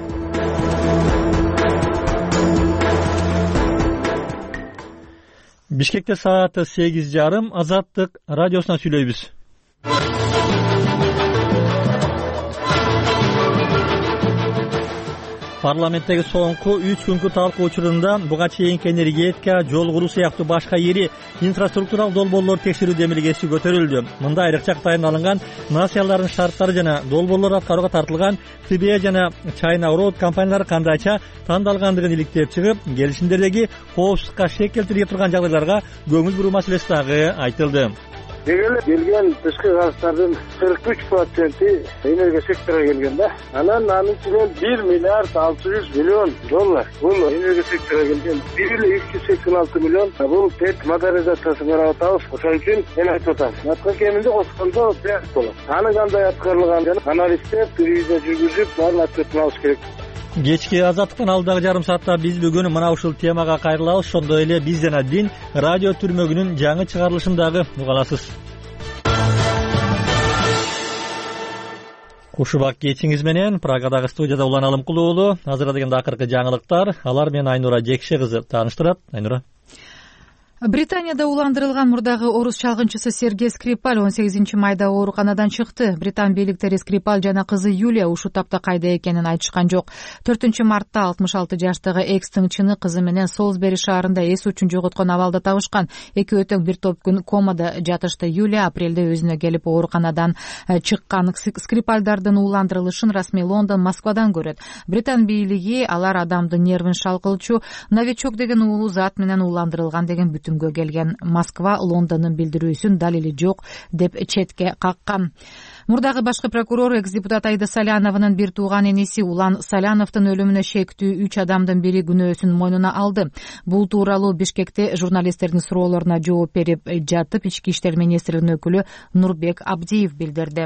Бишкекте сааты 8:30. Азаттык радиосунан сүйлөйбүз. Парламенттеги соңку 3 күнгө талкуу учурунда буга чейинки энергетика, жол куруу сыяктуу башка ири инфраструктуралык долбоорлорду текшерүү демилгеси көтөрүлдү. Мында айрыкча Кытайдан алынган насыялардын шарттары жана долбоорлор аткарууга тартылган ТБ жана China Road компаниялары кандайча тандалгандыгын иликтеп чыгып, келишимдердеги коопсуздукка шек келтире турган жагдайларга көңүл буруу маселеси дагы айтылды. Дегеле келген тышкы газдардын 43% энергия секторуна келген да. Анан анын ичинен 1 миллиард 600 миллион доллар бул энергия секторуна келген. 1,386 миллион бул ТЭЦ модернизациясын карап атабыз. Ошон үчүн мен айтып атам. Наткан кеминде кошкондо бек болот. Аны кандай аткарылган жана анализдер ревизия жүргүзүп, баарын отчетун алыш керек. Кечки азаттыктан алдагы жарым саатта биз бүгүн мына ушул темага кайрылабыз. Ошондой эле биз жана Дин радио түрмөгүнүн жаңы чыгарылышын дагы уга аласыз. Кушубак кечиңиз менен Прагадагы студияда Улан Алымкулуу уулу. Азыр дегенде акыркы жаңылыктар. Алар менен Айнура Жекше кызы тааныштырат. Айнура. Британияда уландырылган мурдагы орус чалгынчысы Сергей Скрипаль 18 майда ооруканадан чыкты. Британ бийликтери Скрипаль жана кызы Юлия ушул тапта кайда экенин айтышкан жок. 4 мартта 66 жаштагы экстин чыны кызы менен Солсбери шаарында эс учун жоготкон абалда табышкан. Экөө тең бир топ күн комада жатышты. Юлия апрелде өзүнө келип ооруканадан чыккан. Скрипальдардын уландырылышын расмий Лондон, Москвадан көрөт. Британ бийлиги алар адамдын нервин шалкылчу новичок деген уулу зат менен уландырылган деген келген. Москва Лондондун билдирүүсүн далили жок деп четке каккан. Мурдагы башкы прокурор экс-депутат Аида Салянованын бир тууган эниси Улан Саляновдун өлүмүнө шектүү 3 адамдын бири күнөөсүн мойнуна алды. Бул тууралуу Бишкекте журналисттердин суроолоруна жооп берип жатып ички иштер министринин өкүлү Нурбек Абдиев билдирди.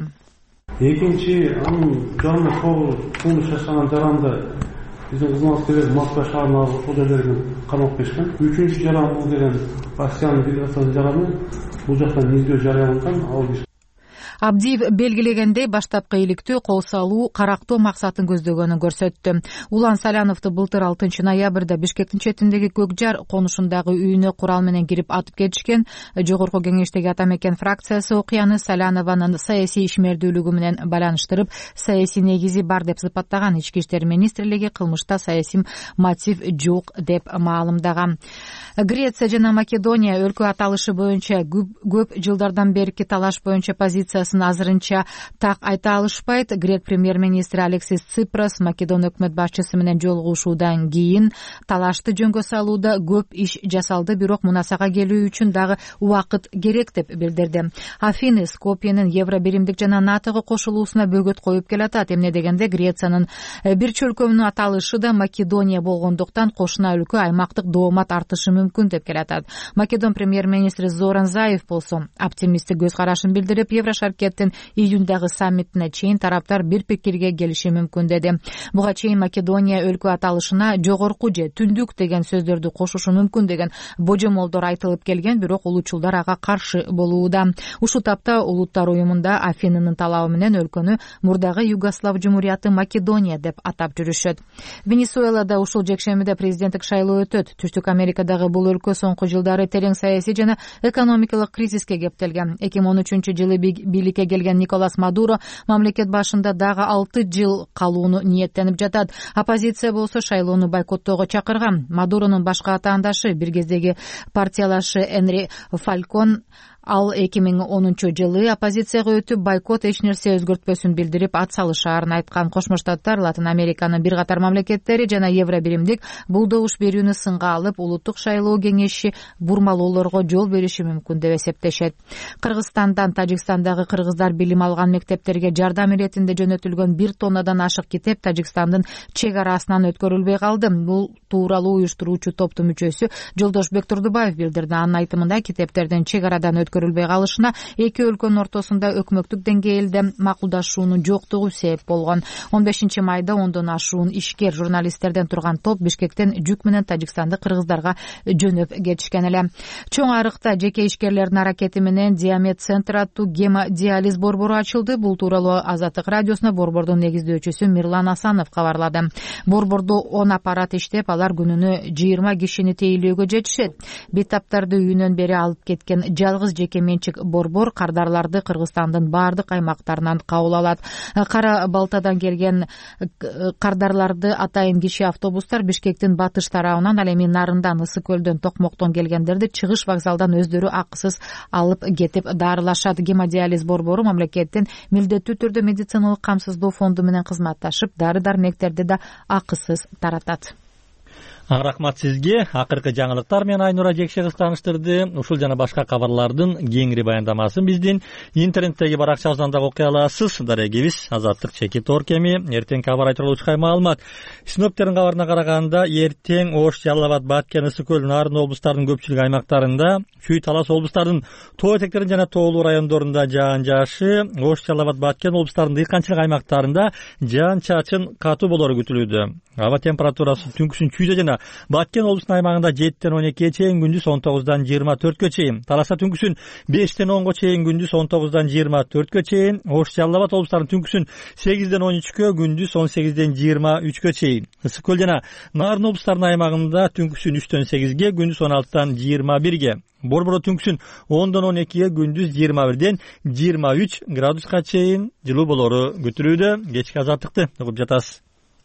Экинчи анын жанына кылмыш жасаган жаранды биздин кызматкерлер Москва шаарына ошол жерлерге камап кышкан. Үчүнчү жаран бул деген Россиянын Федерациясынын жараны. Бул жактан издөө жарыяланган. Ал Абдиев белгилегендей баштапкы иликтөө кол салуу, карактоо максатын көздөгөнүн көрсөттү. Улан Саляновду былтыр 6 ноябрда Бишкектин четиндеги Көкжар конушундагы үйүнө курал менен кирип атып кетишкен. Жогорку кеңештеги ата мекен фракциясы окуяны Салянованын саясий ишмердүүлүгү менен байланыштырып, саясий негизи бар деп сыпаттаган. Ички иштер министрлиги кылмышта саясий мотив жок деп маалымдаган. Греция жана Македония өлкө аталышы боюнча көп жылдардан берки талаш боюнча позициясын азырынча так айта алышпайт. Грек премьер-министри Алексис Ципрас Македон өкмөт башчысы менен жолугушуудан кийин талашты жөнгө салууда көп иш жасалды, бирок мунасага келүү үчүн дагы убакыт керек деп билдирди. Афины Скопьенин Евро биримдик жана НАТОго кошулуусуна бөгөт коюп келатат. Эмне дегенде Грециянын бир чөлкөмүнүн аталышы да Македония болгондуктан кошуна өлкө аймактык доомат артышы мүмкүн деп келатат. Македон премьер-министри Зоран Заев болсо оптимисттик көз карашын билдирип, Еврошаркеттин июндагы саммитине чейин тараптар бир пикирге келиши мүмкүн деди. Буга чейин Македония өлкө аталышына жогорку же түндүк деген сөздөрдү кошушу мүмкүн деген божомолдор айтылып келген, бирок улуучулдар ага каршы болууда. Ушул тапта Улуттар уюмунда Афинынын талабы менен өлкөнү мурдагы Югослав жумурияты Македония деп атап жүрүшөт. Венесуэлада ушул жекшемиде президенттик шайлоо өтөт. Түштүк Америкадагы бул өлкө соңку жылдары терең саясий жана экономикалык кризиске кептелген. 2013-жылы бийликке келген Николас Мадуро мамлекет башында дагы 6 жыл калууну ниеттенип жатат. Оппозиция болсо шайлоону бойкоттоого чакырган. Мадуронун башка атаандашы бир кездеги партиялашы Энри Фалькон ал 2010-жылы оппозицияга өтүп бойкот эч нерсе өзгөртпөсүн билдирип ат салышаарын айткан. Кошмо Штаттар, Латын Американын бир катар мамлекеттери жана Евро биримдик бул добуш берүүнү сынга алып, улуттук шайлоо кеңеши бурмалоолорго жол бериши мүмкүн деп эсептешет. Кыргызстандан Тажикстандагы кыргыздар билим алган мектептерге жардам иретинде жөнөтүлгөн 1 тоннадан ашык китеп Тажикстандын чек арасынан өткөрүлбөй калды. Бул тууралуу уюштуруучу топтун мүчөсү Жолдошбек Турдубаев билдирди. Анын айтымында китептердин чек арадан өткөрүлбөй калышына эки өлкөнүн ортосунда өкмөттүк деңгээлде макулдашуунун жоктугу себеп болгон. 15-майда 10дон ашуун ишкер журналисттерден турган топ Бишкектен жүк менен Тажикстандык кыргыздарга жөнөп кетишкен эле. Чоң арыкта жеке ишкерлердин аракети менен Диамет центр аттуу гемодиализ борбору ачылды. Бул тууралуу Азаттык радиосуна борбордун негиздөөчүсү Мирлан Асанов кабарлады. Борбордо 10 аппарат иштеп, алар күнүнө 20 кишини тейлөөгө жетишет. Бейтаптарды үйүнөн бери алып кеткен жалгыз жеке менчик борбор кардарларды Кыргызстандын баардык аймактарынан кабыл алат. Кара Балтадан келген кардарларды атайын киши автобустар Бишкектин батыш тарабынан, ал эми Нарындан, Ысык көлдөн, Токмоктон келгендерди чыгыш вокзалдан өздөрү акысыз алып кетип дарылашат. Гемодиализ борбору мамлекеттин милдеттүү түрдө медициналык камсыздоо фонду менен кызматташып, дары-дармектерди да акысыз таратат. Рахмат сизге. Акыркы жаңылыктар менен Айнура Жекшегиз тааныштырды. Ушул жана башка кабарлардын кеңири баяндамасын биздин интернеттеги баракчабыздан да окуй аласыз. Дарегибиз Азаттык чекит оркеми. Эртең кабар айтылуучу маалымат. Синоптиктердин кабарына караганда, эртең Ош, Жалал Абад, Баткен, Ысык көл, Нарын облустарынын көпчүлүк аймактарында, Чүй, Талас облустарынын тоо этектерин жана тоолуу райондорунда жаан жаашы, Ош, Жалал Абад, Баткен облустарынын дыйканчылык аймактарында жаан чачын катуу болору күтүлүүдө. Аба температурасы түнкүсүн Чүйдө жана Баткен облусунун аймагында 7-ден 12-ге чейин, күндүз 19-дан 24-кө чейин. Таласа түнкүсүн 5-ден 10-га чейин, күндүз 19-дан 24-кө чейин. Ош, Жалал Абад облустарынын түнкүсүн 8-ден 13-кө, күндүз 18-ден 23-кө чейин. Ысык көл жана Нарын облустарынын аймагында түнкүсүн 3-ден 8-ге, күндүз 16-дан 21-ге. Борбордо түнкүсүн 10-дон 12-ге, күндүз 21-ден 23 градуска чейин жылуу болору күтүлүүдө. Кечки азаттыкты угуп жатасыз.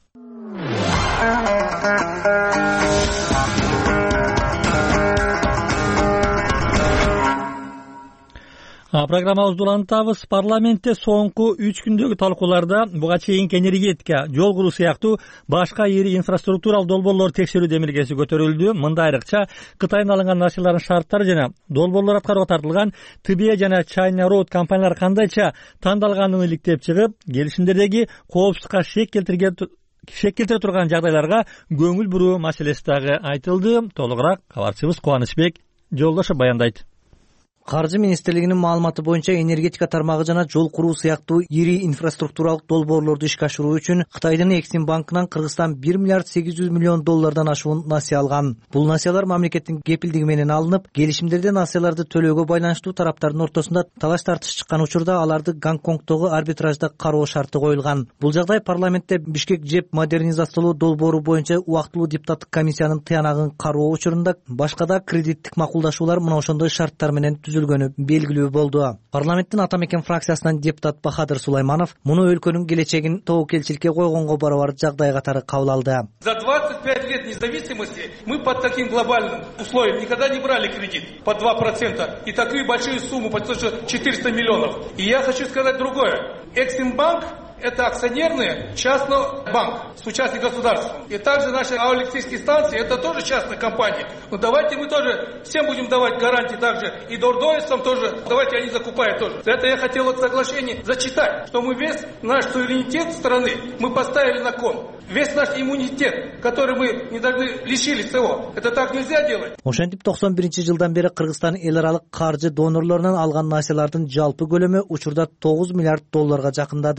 Программабызды улантабыз. Парламентте соңку 3 күндөгү талкууларда буга чейинки энергетика, жол куруу сыяктуу башка ири инфраструктуралык долбоорлор текшерүү демилгеси көтөрүлдү. Мында айрыкча Кытайдан алынган машиналардын шарттары жана долбоорлор аткарууга тартылган Тыбия жана China Road компаниялары кандайча тандалганын иликтеп чыгып, келишимдердеги коопсуздукка шек келтире турган жагдайларга көңүл буруу маселеси дагы айтылды. Толугураак кабарчыбыз Кубанычбек Жолдошов баяндайт. Каржы министрлигинин маалыматы боюнча энергетика тармагы жана жол куруу сыяктуу ири инфраструктуралык долбоорлорду ишке ашыруу үчүн Кытайдын Эксим банкынан Кыргызстан 1 миллиард 800 миллион доллардан ашуун насыя алган. Бул насыялар мамлекеттин кепилдиги менен алынып, келишимдерде насыяларды төлөөгө байланыштуу тараптардын ортосунда талаш тартыш чыккан учурда аларды Гонконгдогу арбитражда кароо шарты коюлган. Бул жагдай парламентте Бишкек ЖЭП модернизациялоо долбоору боюнча убактылуу депутаттык комиссиянын тыянагын кароо учурунда башка да кредиттик макулдашуулар мына ошондой шарттар менен түзүлгөнү белгилүү болду. Парламенттин Ата мекен фракциясынан депутат Бахадыр Сулайманов муну өлкөнүн келечегин тобокелчиликке койгонго барабар жагдай катары кабыл алды. За 25 лет независимости мы под таким глобальным условием никогда не брали кредит по 2% и такие большие суммы, по 400 миллионов. И я хочу сказать другое. Эксимбанк — это акционерный частный банк с участием государства. И также наши электрические станции — это тоже частная компания. Но давайте мы тоже всем будем давать гарантии также. И Дордоисам тоже. Давайте они закупают тоже. За это я хотел это соглашение зачитать, что мы весь наш суверенитет страны мы поставили на кон. Весь наш иммунитет, который мы не должны лишились его. Это так нельзя делать. Ошентип 91-жылдан бери Кыргызстан эл аралык каржы донорлорунан алган насыялардын жалпы көлөмү учурда 9 миллиард долларга жакындады. Бул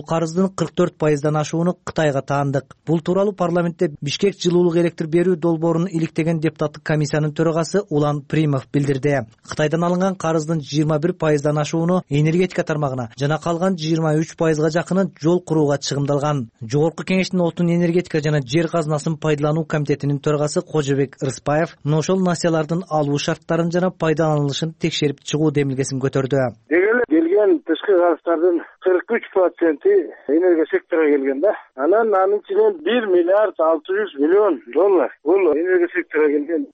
карыздын 44% ашууну Кытайга таандык. Бул тууралуу парламентте Бишкек жылуулук электр берүү долбоорун иликтеген депутаттык комиссиянын төрагасы Улан Примов билдирди. Кытайдан алынган карыздын 21% ашууну энергетика тармагына жана калган 23%га жакыны жол курууга чыгымдалган. Жогорку кеңештин отун энергетика жана жер казынасын пайдалануу комитетинин төрагасы Кожобек Рыспаев мына ошол насиялардын алуу шарттарын жана пайдаланылышын текшерип чыгуу демилгесин көтөрдү. Келген тышкы карыздардын 43% энергия секторуна келген да. Анын ичинен 1 миллиард 600 миллион доллар бул энергия секторуна келген.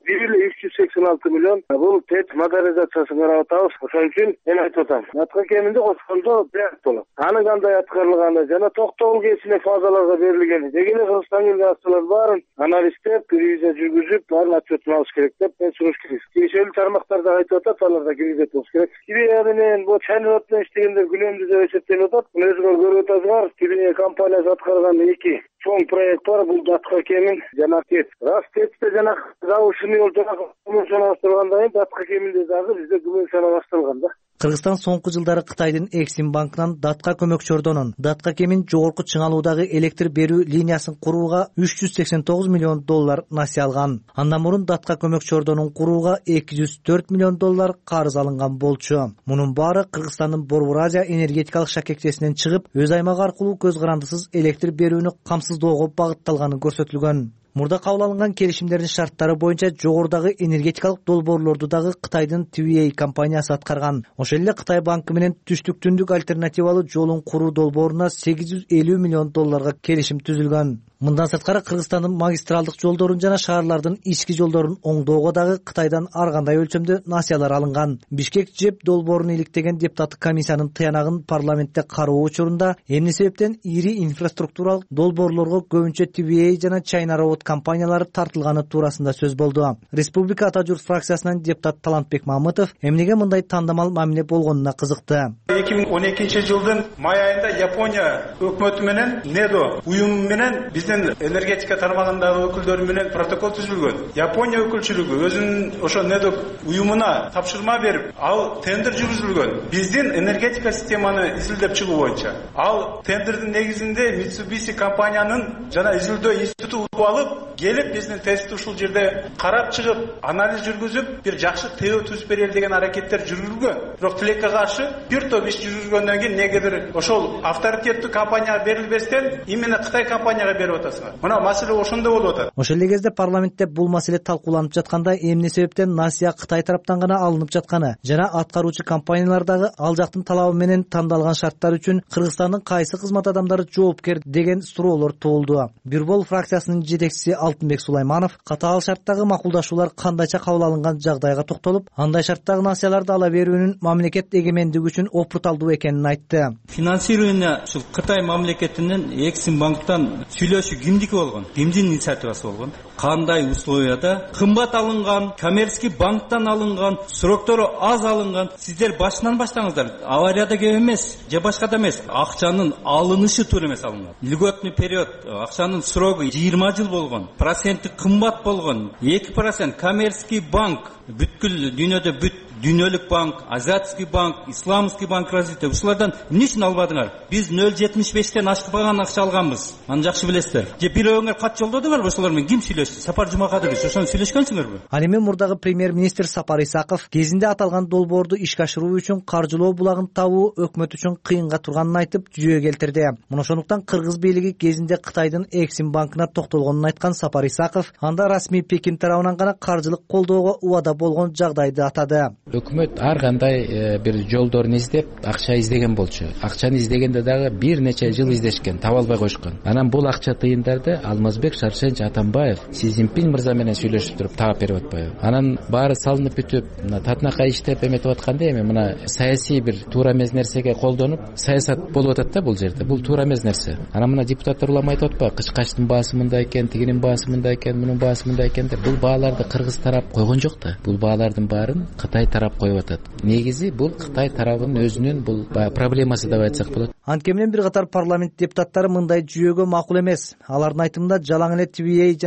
1,386 миллион бул ТЭЦ модернизациясын карап атабыз. Ошон үчүн мен айтып атам. Атка кеминде кошкондо бирок болот. Анын кандай аткарылганы жана токтогул кесине фазаларга берилгени дегене Кыргызстан келген акчалар баарын анализдеп, ревизия жүргүзүп, баарын отчетун алыш керек деп мен сунуш керек. Тиешелүү тармактарда айтып атат, аларда киргизет болуш керек. Кирия менен бу чайнот менен иштегендер күнөмдүү деп эсептелип атат. Муну өзүңөр көрүп атасыңар. Кирия компаниясы аткарган 2 чоң проект бар. Бул Датка кемин жана ТЭЦ. Раз ТЭЦте жана завышенный жол жана күмөн сана башталгандан кийин Датка кеминде дагы бизде күмөн сана башталган да. Кыргызстан соңку жылдары Кытайдын Эксим банкынан Датка көмөкчөрдөнүн Датка кемин жогорку чыңалуудагы электр берүү линиясын курууга 389 миллион доллар насыя алган. Андан мурун Датка көмөкчөрдөнүн курууга 204 миллион доллар карыз алынган болчу. Мунун баары Кыргызстандын Борбор Азия энергетикалык шакектесинен чыгып, өз аймагы аркылуу көз карандысыз электр берүүнү камсыздоого багытталганы көрсөтүлгөн. Мурда кабыл алынган келишимдердин шарттары боюнча жогорудагы энергетикалык долбоорлорду дагы Кытайдын TVA компаниясы аткарган. Ошол эле Кытай банкы менен түштүк-түндүк альтернативалуу жолун куруу долбооруна 850 миллион долларга келишим түзүлгөн. Мындан сырткары Кыргызстандын магистралдык жолдорун жана шаарлардын ички жолдорун оңдоого дагы Кытайдан ар кандай өлчөмдө насыялар алынган. Бишкек ЖЭП долбоорун иликтеген депутаттык комиссиянын тыянагын парламентте кароо учурунда эмне себептен ири инфраструктуралык долбоорлорго көбүнчө TVA жана China Road компаниялары тартылганы туурасында сөз болду. Республика Ата журт фракциясынан депутат Талантбек Мамытов эмнеге мындай тандамал мамиле болгонуна кызыкты. 2012-жылдын май айында Япония өкмөтү менен НЕДО уюму менен энергетика тармагындагы өкүлдөр менен протокол түзүлгөн. Япония өкүлчүлүгү өзүнүн ошо НЕДО уюмуна тапшырма берип, ал тендер жүргүзүлгөн. Биздин энергетика системаны изилдеп чыгуу боюнча. Ал тендердин негизинде Mitsubishi компаниянын жана изилдөө институту утуп алып, келип биздин тестти ушул жерде карап чыгып, анализ жүргүзүп, бир жакшы ТЭО түзүп берели деген аракеттер жүргүзүлгөн. Бирок тилекке каршы бир топ иш жүргүзгөндөн кийин негедир ошол авторитеттүү компанияга берилбестен именно Кытай компанияга берип атасыңар. Мына маселе ошондо болуп атат. Ошол эле кезде парламентте бул маселе талкууланып жатканда эмне себептен насыя Кытай тараптан гана алынып жатканы жана аткаруучу компаниялар дагы ал жактын талабы менен тандалган шарттар үчүн Кыргызстандын кайсы кызмат адамдары жоопкер деген суроолор туулду. Бирбол фракциясынын жетекчиси Алтынбек Сулайманов катаал шарттагы макулдашуулар кандайча кабыл алынган жагдайга токтолуп, андай шарттагы насыяларды ала берүүнүн мамлекет эгемендиги үчүн опурталдуу экенин айтты. Финансирование ушул Кытай мамлекетинин Эксим банктан сүйлөшүү кимдики болгон? Кимдин инициативасы болгон? Кандай условияда кымбат алынган, коммерческий банктан алынган, сроктору аз алынган? Сиздер башынан баштаңыздар. Аварияда кеп эмес, же башкада эмес. Акчанын алынышы туура эмес алынган. Льготный период, акчанын срогу 20 жыл болгон. Проценти кымбат болгон. 2% коммерческий банк бүткүл дүйнөдө Дүйнөлүк банк, Азиатский банк, Исламский банк развития ушулардан эмне үчүн албадыңар? Биз 0,75тен ашпаган акча алганбыз. Аны жакшы билесиздер. Же бирөөңөр кат жолдодуңарбы ошолор менен ким сүйлөштү? Сапар Жумакадырович, ошону сүйлөшкөнсүңөрбү? Ал эми мурдагы премьер-министр Сапар Исаков кезинде аталган долбоорду ишке ашыруу үчүн каржылоо булагын табуу өкмөт үчүн кыйынга турганын айтып жүйө келтирди. Муну ошондуктан кыргыз бийлиги кезинде Кытайдын Эксим банкына токтолгонун айткан Сапар Исаков анда расмий Пекин тарабынан гана каржылык колдоого убада болгон жагдайды атады. Өкмөт ар кандай бир жолдорун издеп акча издеген болчу. Акчаны издегенде дагы бир нече жыл издешкен, таба албай койушкан. Анан бул акча тыйындарды Алмазбек Шаршенч Атамбаев Си Цзиньпин мырза менен сүйлөшүп туруп таап берип атпайбы. Анан баары салынып бүтүп, мына татынакай иштеп эметип атканда эми мына саясий бир туура эмес нерсеге колдонуп, саясат болуп атат да бул жерде. Бул туура эмес нерсе. Анан мына депутаттар улам айтып атпайбы, Кышкачтын баасы мындай экен, тигинин баасы мындай экен, мунун баасы мындай экен деп. Бул бааларды кыргыз тарап койгон жок да. Бул баалардын баарын Кытай тарап коюп атат. Негизи бул Кытай тарабынын өзүнүн бул проблемасы деп айтсак болот. Анткени бир катар парламент депутаттары мындай жүйөгө макул эмес. Алардын айтымында жалаң эле TVA жана China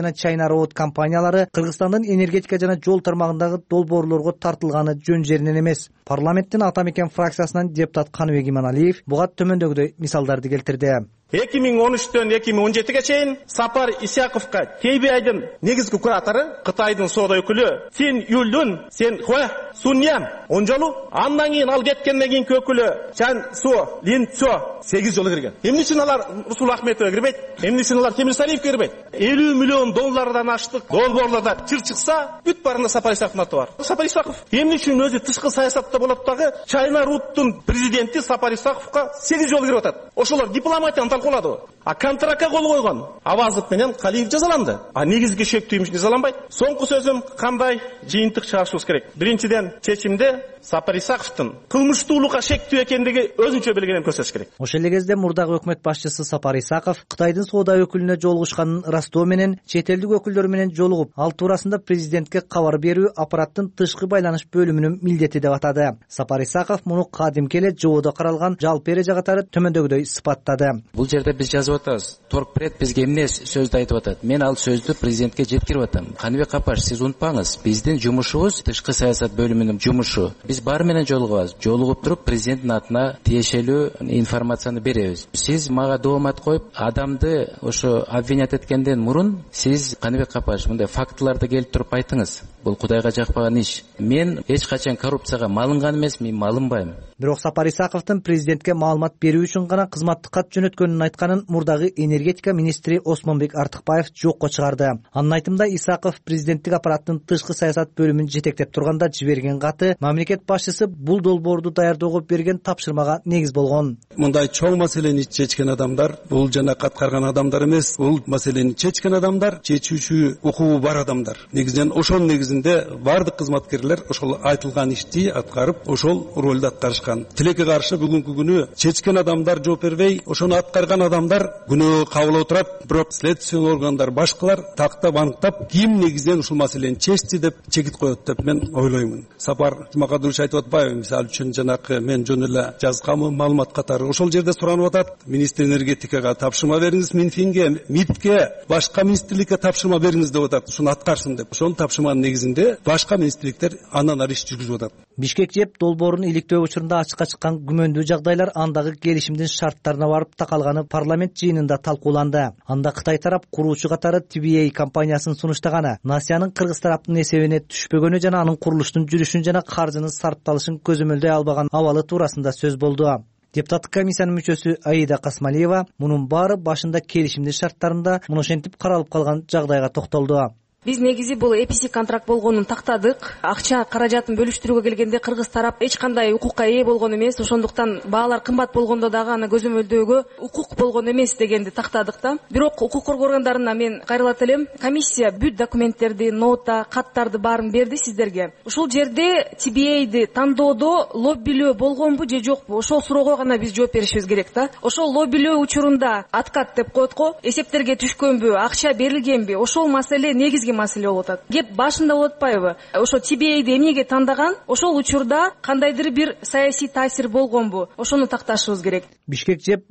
China Road компаниялары Кыргызстандын энергетика жана жол тармагындагы долбоорлорго тартылганы жөн жеринен эмес. Парламенттин Атамекен фракциясынан депутат Каныбек Иманалиев буга төмөндөгүдөй мисалдарды келтирди. 2013-төн 2017-ге чейин Сапар Исаковго TBI-дин негизги куратору, Кытайдын соода өкүлү Син Юлдун, Сен Хуа Суньян 10 жолу, андан кийин ал кеткенден кийинки өкүлү Чан Су Лин Цо 8 жолу кирген. Эмне үчүн алар Русул Ахметов кирбейт? Эмне үчүн алар Темир Салиевге кирбейт? 50 миллион доллардан аштык долбоорлорда чыр чыкса, бүт барында Сапар Исаковдун аты бар. Сапар Исаков эмне үчүн өзү тышкы саясатта болот дагы Чайна Рудтун президенти Сапар Исаковго 8 жолу кирип атат. Ошолор дипломатияны талкуулады. А контрактка кол койгон Авазов менен Калиев жазаланды. А негизги шектүүмүш жазаланбайт. Соңку сөзүм кандай жыйынтык чыгарышыбыз керек? Биринчиден, чечимде Сапар Исаковдун кылмыштуулукка шектүү экендиги өзүнчө белгиленип көрсөтүш керек. Ошол эле кезде мурдагы өкмөт башчысы Сапар Исаков Кытайдын соода өкүлүнө жолугушканын ырастоо менен чет элдик өкүлдөр менен жолугуп, ал туурасында президентке кабар берүү аппараттын тышкы байланыш бөлүмүнүн милдети деп атады. Сапар Исаков муну кадимки эле жободо каралган жалпы эреже катары төмөндөгүдөй сыпаттады. Бул жерде биз жазып атабыз. Торгпред бизге эмне сөздү айтып атат? Мен ал сөздү президентке жеткирип атам. Каныбек Апаш, сиз унутпаңыз, биздин жумушубуз тышкы саясат бөлүмүнүн жумушу. Биз баары менен жолугабыз. Жолугуп туруп президенттин атына тиешелүү информацияны беребиз. Сиз мага доомат коюп, адамды ошо обвинять эткенден мурун сиз Каныбек Апаш мындай фактыларды келип туруп айтыңыз. Бул Кудайга жакпаган иш. Мен эч качан коррупцияга малынган эмес, мен малынбайм. Бирок Сапар Исаковдун президентке маалымат берүү үчүн гана кызматтык кат жөнөткөнүн айтканын мурдагы энергетика министри Осмонбек Артыкбаев жокко чыгарды. Анын айтымында Исаков президенттик аппараттын тышкы саясат бөлүмүн жетектеп турганда жиберген каты мамлекет башчысы бул долбоорду даярдоого берген тапшырмага негиз болгон. Мындай чоң маселени чечкен адамдар бул жана каткарган адамдар эмес, бул маселени чечкен адамдар, чечүүчү укугу бар адамдар. Негизинен ошол негизинде бардык кызматкерлер ошол айтылган ишти аткарып, ошол ролду аткарышкан. Тилекке каршы бүгүнкү күнү чечкен адамдар жооп бербей, ошону аткарган адамдар күнөө кабыл отурат, бирок следственный органдар башкалар тактап аныктап, ким негизинен ушул маселени чечти деп чекит коет деп мен ойлоймун. Сапар Жумакадырович айтып атпайбы, мисалы үчүн жанакы мен жөн эле жазганмын маалымат катары. Ошол жерде суранып атат, министр энергетикага тапшырма бериңиз, Минфинге, МИДке, башка министрликке тапшырма бериңиз деп атат, ушуну аткарсын деп. Ошол тапшырманын негизинде башка министрликтер андан ары иш жүргүзүп атат. Бишкек ЖЭП долбоорун иликтөө учурунда ачыкка чыккан күмөндүү жагдайлар андагы келишимдин шарттарына барып такалганы парламент жыйынында талкууланды. Анда Кытай тарап куруучу катары TBA компаниясын сунуштаганы, Насиянын кыргыз тараптын эсебине түшпөгөнү жана анын курулуштун жүрүшүн жана каржынын сарпталышын көзөмөлдөй албаган абалы туурасында сөз болду. Депутаттык комиссиянын мүчөсү Аида Касмалиева мунун баары башында келишимдин шарттарында ошентип каралып калган жагдайга токтолду. Биз негизи бул EPC контракт болгонун тактадык. Акча каражатын бөлүштүрүүгө келгенде кыргыз тарап эч кандай укукка ээ болгон эмес. Ошондуктан баалар кымбат болгондо дагы аны көзөмөлдөөгө укук болгон эмес дегенди тактадык да. Бирок укук коргоо органдарына мен кайрылат элем. Комиссия бүт документтерди, нота, каттарды баарын берди сиздерге. Ушул жерде TBA-ди тандоодо лоббилөө болгонбу же жокпу? Ошол суроого гана биз жооп беришибиз керек да. Ошол лоббилөө учурунда откат деп коет го. Эсептерге түшкөнбү, акча берилгенби? Ошол маселе негизги маселе болуп атат. Кеп башында болуп атпайбы? Ошо TBA-ди эмнеге тандаган? Ошол учурда кандайдыр бир саясий таасир болгонбу? Ошону такташыбыз керек. Бишкек ЖЭП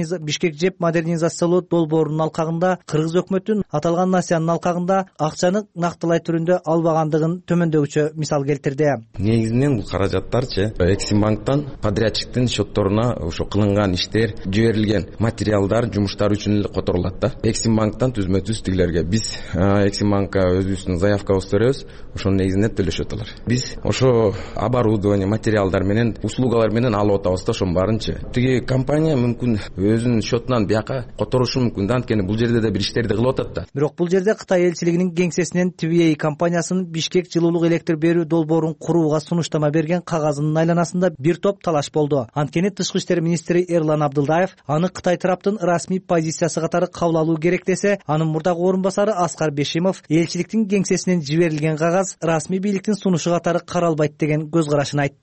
модернизациялоо долбоорунун алкагында кыргыз өкмөтүн аталган насиянын алкагында акчаны нактылай түрүндө албагандыгын төмөндөгүчө мисал келтирди. Негизинен бул каражаттарчы Эксимбанктан подрядчиктин счетторуна ошо кылынган иштер, жиберилген материалдар, жумуштар үчүн эле которулат да. Эксимбанктан түзмө-түз тигилерге биз Эксимбанкка өзүбүздүн заявкабызды беребиз, ошонун негизинде төлөшөт алар. Биз ошо оборудование, материалдар менен, услугалар менен алып атабыз да ошонун баарынчы. Тиги компания мүмкүн өзүнүн счетунан бияка которушу мүмкүн да, анткени бул жерде да бир иштерди кылып атат да. Бирок бул жерде Кытай элчилигинин кеңсесинен TBA компаниясынын Бишкек жылуулук электр берүү долбоорун курууга сунуштама берген кагазынын айланасында бир топ талаш болду. Анткени Тышкы иштер министри Эрлан Абдылдаев аны Кытай тараптын расмий позициясы катары кабыл алуу керек десе, анын мурдагы орун басары Аскар Бешимов элчиликтин кеңсесинен жиберилген кагаз расмий бийликтин сунушу катары каралбайт деген көз карашын айтты.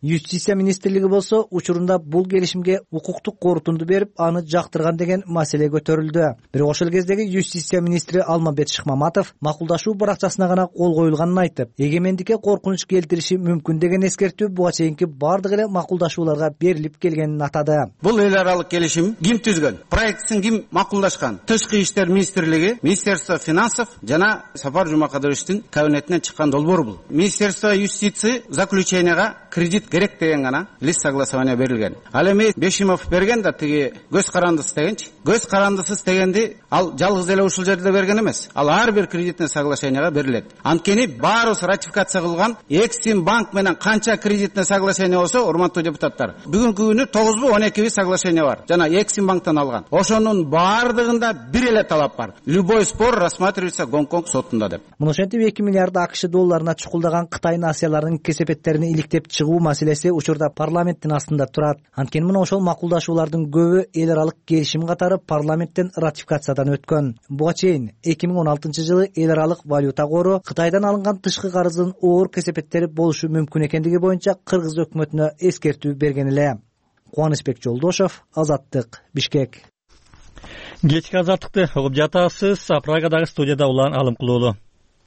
Юстиция министрлиги болсо учурунда бул келишимге укуктук корутунду берип, аны жактырган деген маселе көтөрүлдү. Бирок ошол кездеги юстиция министри Алмамбет Шыкмаматов макулдашуу баракчасына гана кол коюлганын айтып, эгемендикке коркунуч келтириши мүмкүн деген эскертүү буга чейинки бардык эле макулдашууларга берилип келгенин атады. Бул эл аралык келишим ким түзгөн? Проектин ким макулдашкан? Тышкы иштер министрлиги, Министерство финансов жана Сапар Жумакадыровичтин кабинетинен чыккан долбоор бул. Министерство юстиции заключенияга кредит керек деген гана лист согласования берилген. Ал эми Бешимов берген да тиги көз карандысыз дегенчи. Көз карандысыз дегенди ал жалгыз эле ушул жерде берген эмес. Ал ар бир кредитный соглашенияга берилет. Анткени баарыбыз ратификация кылган Эксим банк менен канча кредитный соглашение болсо, урматтуу депутаттар, бүгүнкү күнү 9-12 соглашение бар. Жана Эксим банктан алган. Ошонун баардыгында бир эле талап бар. Любой спор рассматривается Гонконг сотунда деп. Мыношентип 2 миллиард АКШ долларына чукулдаган Кытайдын акцияларынын кесепеттерини иликтеп чыгуу маселеси учурда парламенттин астында турат. Анткени мына ошол макулдашуулардын көбү эл аралык келишим катары парламенттен ратификациядан өткөн. Буга чейин 2016-жылы эл аралык валюта кору Кытайдан алынган тышкы карыздын оор кесепеттери болушу мүмкүн экендиги боюнча Кыргыз өкмөтүнө эскертүү берген эле. Кубанычбек Жолдошов, Азаттык, Бишкек. Кечки азаттыкты угуп жатасыз. Прагадагы студияда улан Алым Кулуулу.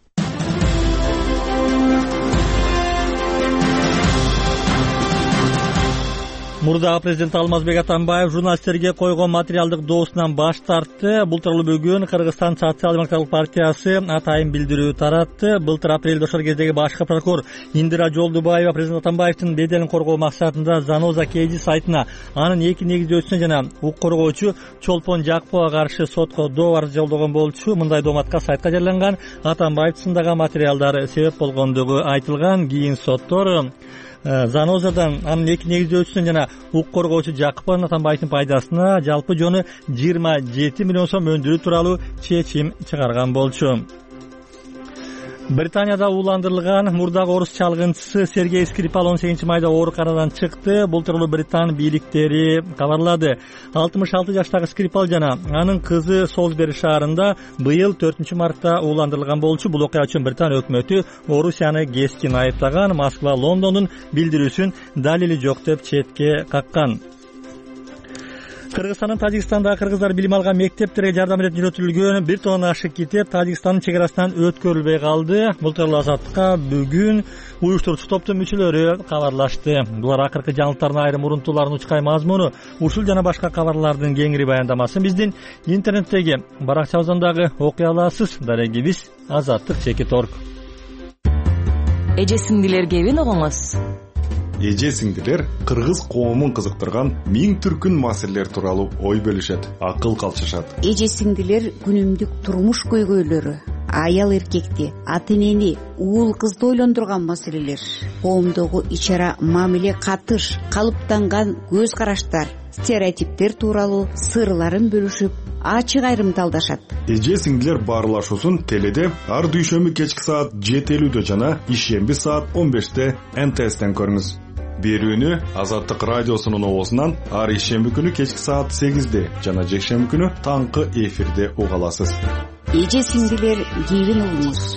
Мурдагы президент Алмазбек Атамбаев журналисттерге койгон материалдык доосунан баш тартты. Бул тууралуу бүгүн Кыргызстан социал-демократтык партиясы атайын билдирүү таратты. Былтыр апрелде ошол кездеги башкы прокурор Индира Жолдубаева президент Атамбаевдин беделин коргоо максатында Заноза Кейди сайтына анын эки негиздөөчүсүнө жана укук коргоочу Чолпон Жакповго каршы сотко доо арыз жолдогон болчу. Мындай дооматка сайтка жарыяланган Атамбаев тусундагы материалдар себеп болгондугу айтылган. Кийин соттор Занозадан анын эки негиздөөчүсүнөн жана укук коргоочу Жакыповдун Атамбаевдин пайдасына жалпы жөнү 27 миллион сом өндүрүү тууралуу чечим чыгарган болчу. Британияда ууландырылган мурдагы орус чалгынчысы Сергей Скрипал 18-майда ооруканадан чыкты. Бул тууралуу Британ бийликтери кабарлады. 66 жаштагы Скрипал жана анын кызы Солсбери шаарында быйыл 4-мартта ууландырылган болчу. Бул окуя үчүн Британ өкмөтү Орусияны кескин айыптаган. Москва Лондондун билдирүүсүн далили жок деп четке каккан. Кыргызстандын Тажикстандагы кыргыздар билим алган мектептерге жардам иретип жөнөтүлгөн 1 тонна ашык китеп Тажикстандын чек арасынан өткөрүлбөй калды. Бул тууралуу Азаттыкка бүгүн уюштуруучу топтун мүчөлөрү кабарлашты. Булар акыркы жаңылыктардын айрым урунтууларын учкай мазмуну, ушул жана башка кабарлардын кеңири баяндамасын биздин интернеттеги баракчабыздан дагы окуй аласыз. Дарегибиз azattik.org. Эже сиңдилер кебин угуңуз. Эже сиңдилер кыргыз коомун кызыктырган миң түркүн маселелер тууралуу ой бөлүшөт, акыл калчышат. Эже сиңдилер күнүмдүк турмуш көйгөйлөрү, аял эркекти, ата энени, уул кызды ойлондурган маселелер, коомдогу ичара мамиле катыш, калыптанган көз караштар, стереотиптер тууралуу сырларын бөлүшүп, ачык айрымталдашат. Эже сиңдилер баарлашуусун теледе ар дүйшөмбү кечки саат 7:50 жана ишемби саат 15 МТСтен көрүңүз. Берүүнү Азаттык радиосунун оозунан ар ишемби күнү кечки саат 8 жана жекшемби күнү таңкы эфирде уга аласыз. Эже сиңдилер кебин угуңуз.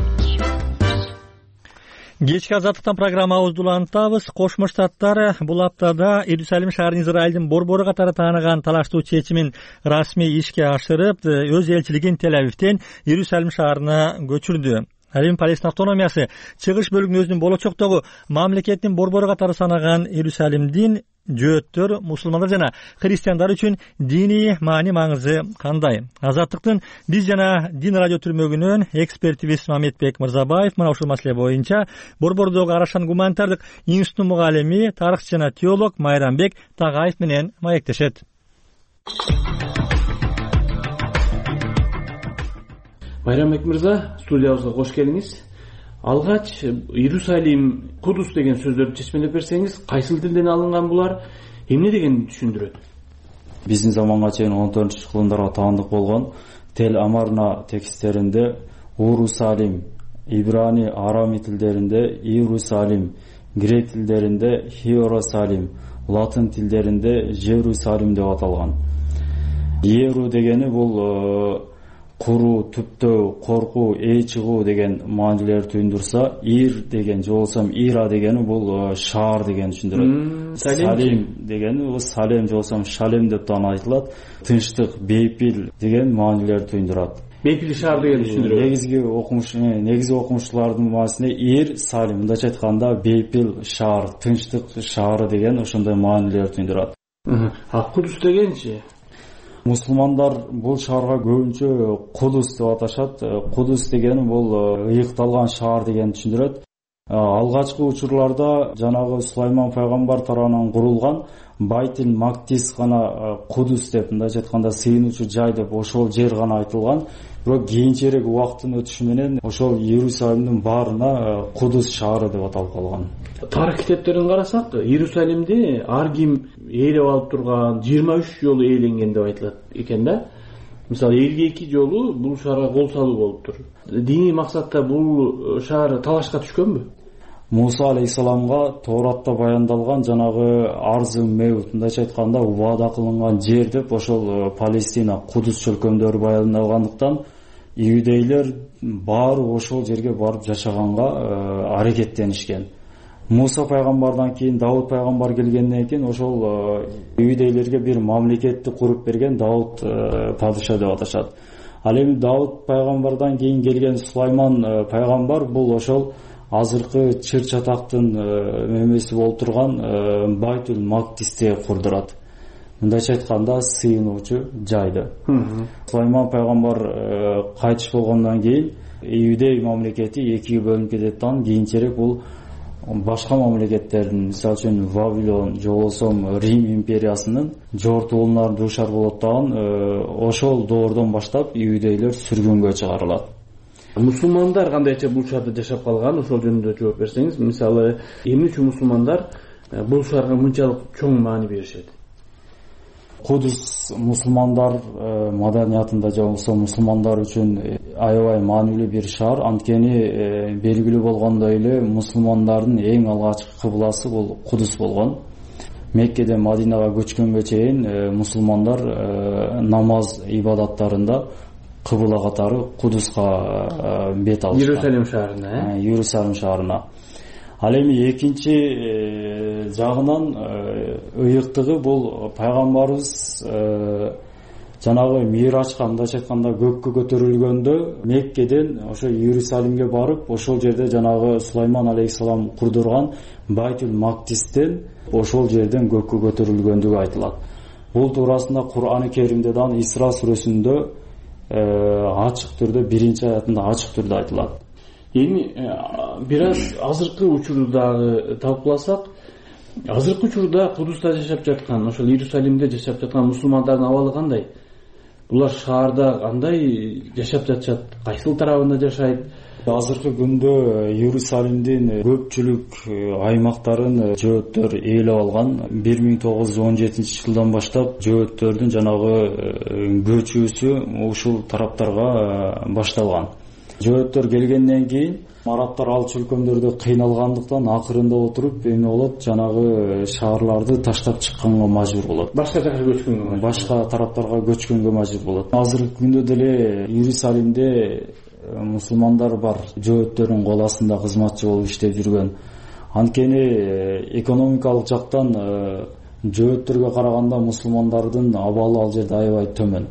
Кечки Азаттыктан программабызды улантабыз. Кошмо Штаттар бул аптада Иерусалим шаарын Израилдин борбору катары тааныган талаштуу чечимин расмий ишке ашырып, өз элчилигин Тель-Авивден Иерусалим шаарына көчүрдү. Ал эми Палестин автономиясы чыгыш бөлүгүн өзүнүн болочоктогу мамлекеттин борбору катары санаган Иерусалимдин жөөттөр, мусулмандар жана христиандар үчүн диний маани маңызы кандай? Азаттыктын биз жана дин радио түрмөгүнөн экспертибиз Мамедбек Мырзабаев мына ушул маселе боюнча борбордогу Арашан гуманитардык институттун мугалими, тарыхчы жана теолог Майрамбек Тагаев менен маектешет. Майрамбек мырза, студиябызга кош келиңиз. Алгач Иерусалим, Кудус деген сөздөрдү чечмелеп берсеңиз, кайсыл тилден алынган булар, эмне дегенди түшүндүрөт? Биздин заманга чейин 14-кылымдарга таандык болгон Тел Амарна тексттеринде Урусалим, Ибрани, Арами тилдеринде Иерусалим, грек тилдеринде Хиерусалим, латын тилдеринде Жерусалим деп аталган. Иеру дегени бул куруу, түптөө, коркуу, чыгуу деген маанилер туюндурса, ир деген же болбосо ира дегени бул шаар деген түшүндүрөт. Салим дегени бул салем же болбосо шалем деп да айтылат. Тынчтык, бейпил деген маанилер туюндурат. Бейпил шаар деген түшүндүрөт. Негизги окумуштуулардын маанисинде ир салим, мындайча айтканда бейпил шаар, тынчтык шаары деген ошондой маанилер туюндурат. Кудус дегенчи? Мусулмандар бул шаарга көбүнчө Кудус деп аташат. Кудус деген бул ыйыкталган шаар деген түшүндүрөт. Алгачкы учурларда жанагы Сулайман пайгамбар тарабынан курулган Байтил Мактис гана Кудус деп, мындайча айтканда сыйынуучу жай деп ошол жер гана айтылган. Бирок кийинчерээк убакыттын өтүшү менен ошол Иерусалимдин баарына Кудус шаары деп аталып калган. Тарых китептерин карасак, Иерусалимди ар ким ээлеп алып турган 23 жолу ээленген деп айтылат экен да. Мисалы 52 жолу бул шаарга кол салуу болуптур. Диний максатта бул шаар талашка түшкөнбү? Муса алейхисаламга Тооратта баяндалган жанагы арзы мевут, мындайча айтканда убада кылынган жер деп ошол Палестина, Кудус чөлкөмдөрү баяндалгандыктан иудейлер баары ошол жерге барып жашаганга аракеттенишкен. Муса пайгамбардан кийин Давуд пайгамбар келгенден кийин ошол иудейлерге бир мамлекетти куруп берген Давуд падыша деп аташат. Ал эми Давуд пайгамбардан кийин келген Сулайман пайгамбар бул ошол азыркы чыр чатактын мемеси болуп турган Байтул Мактисти курдурат. Мындайча айтканда сыйынуучу жайды. Сулайман пайгамбар кайтыш болгондон кийин иудей мамлекети экиге бөлүнүп кетет. Кийинчерээк бул башка мамлекеттердин, мисалы үчүн Вавилон же болбосо Рим империясынын жортуулуна дуушар болот дагы. Ошол доордон баштап иудейлер сүргөнгө чыгарылат. Мусулмандар кандайча бул шаарда жашап калган, ошол жөнүндө жооп берсеңиз. Мисалы, эмне үчүн мусулмандар бул шаарга мынчалык чоң маани беришет? Кудус мусулмандар маданиятында же болбосо мусулмандар үчүн аябай маанилүү бир шаар. Анткени белгилүү болгондой эле мусулмандардын эң алгачкы кыбласы бул Кудус болгон. Меккеден Мадинага көчкөнгө чейин мусулмандар намаз ибадаттарында кыбла катары Кудуска бет алышкан. Иерусалим шаарына, Иерусалим шаарына. Ал эми экинчи жагынан ыйыктыгы бул пайгамбарыбыз жанагы Мирачка, мындайча айтканда көккө көтөрүлгөндө Меккеден ошо Иерусалимге барып, ошол жерде жанагы Сулайман алейхисалам курдурган Байтул Мактистен ошол жерден көккө көтөрүлгөндүгү айтылат. Бул туурасында Кур'аны Керимде дагы Исра сүрөсүндө ачык түрдө, биринчи аятында ачык түрдө айтылат. Эми бир аз азыркы учурду дагы талкууласак, азыркы учурда Кудуста жашап жаткан, ошол Иерусалимде жашап жаткан мусулмандардын абалы кандай? Булар шаарда кандай жашап жатышат? Кайсыл тарабында жашайт? Азыркы күндө Иерусалимдин көпчүлүк аймактарын жөөттөр ээлеп алган. 1917 жылдан баштап жөөттөрдүн жанагы көчүүсү ушул тараптарга башталган. Жөөттөр келгенден кийин арабтар ал чөлкөмдөрдө кыйналгандыктан акырында отуруп эме болот, жанагы шаарларды таштап чыкканга мажбур болот. Башка жака көчкөнгө, башка тараптарга көчкөнгө мажбур болот. Азыркы күндө деле Иерусалимде мусулмандар бар, жөөттөрдүн кол астында кызматчы болуп иштеп жүргөн. Анткени экономикалык жактан жөөттөргө караганда мусулмандардын абалы ал жерде аябай төмөн.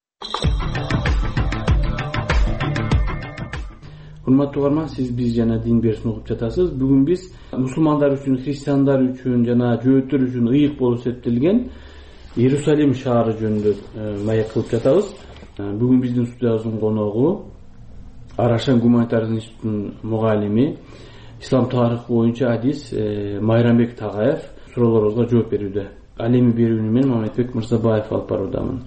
Урматтуу угарман, сиз биз жана дин берсин угуп жатасыз. Бүгүн биз мусулмандар үчүн, христиандар үчүн жана жөөттөр үчүн ыйык болуп эсептелген Иерусалим шаары жөнүндө маек кылып жатабыз. Бүгүн биздин студиябыздын коногу Арашан гуманитардын институтунун мугалими, ислам тарыхы боюнча адис Майрамбек Тагаев суроолорубузга жооп берүүдө. Ал эми берүүнү мен Мамедбек Мырзабаев алып баруудамын.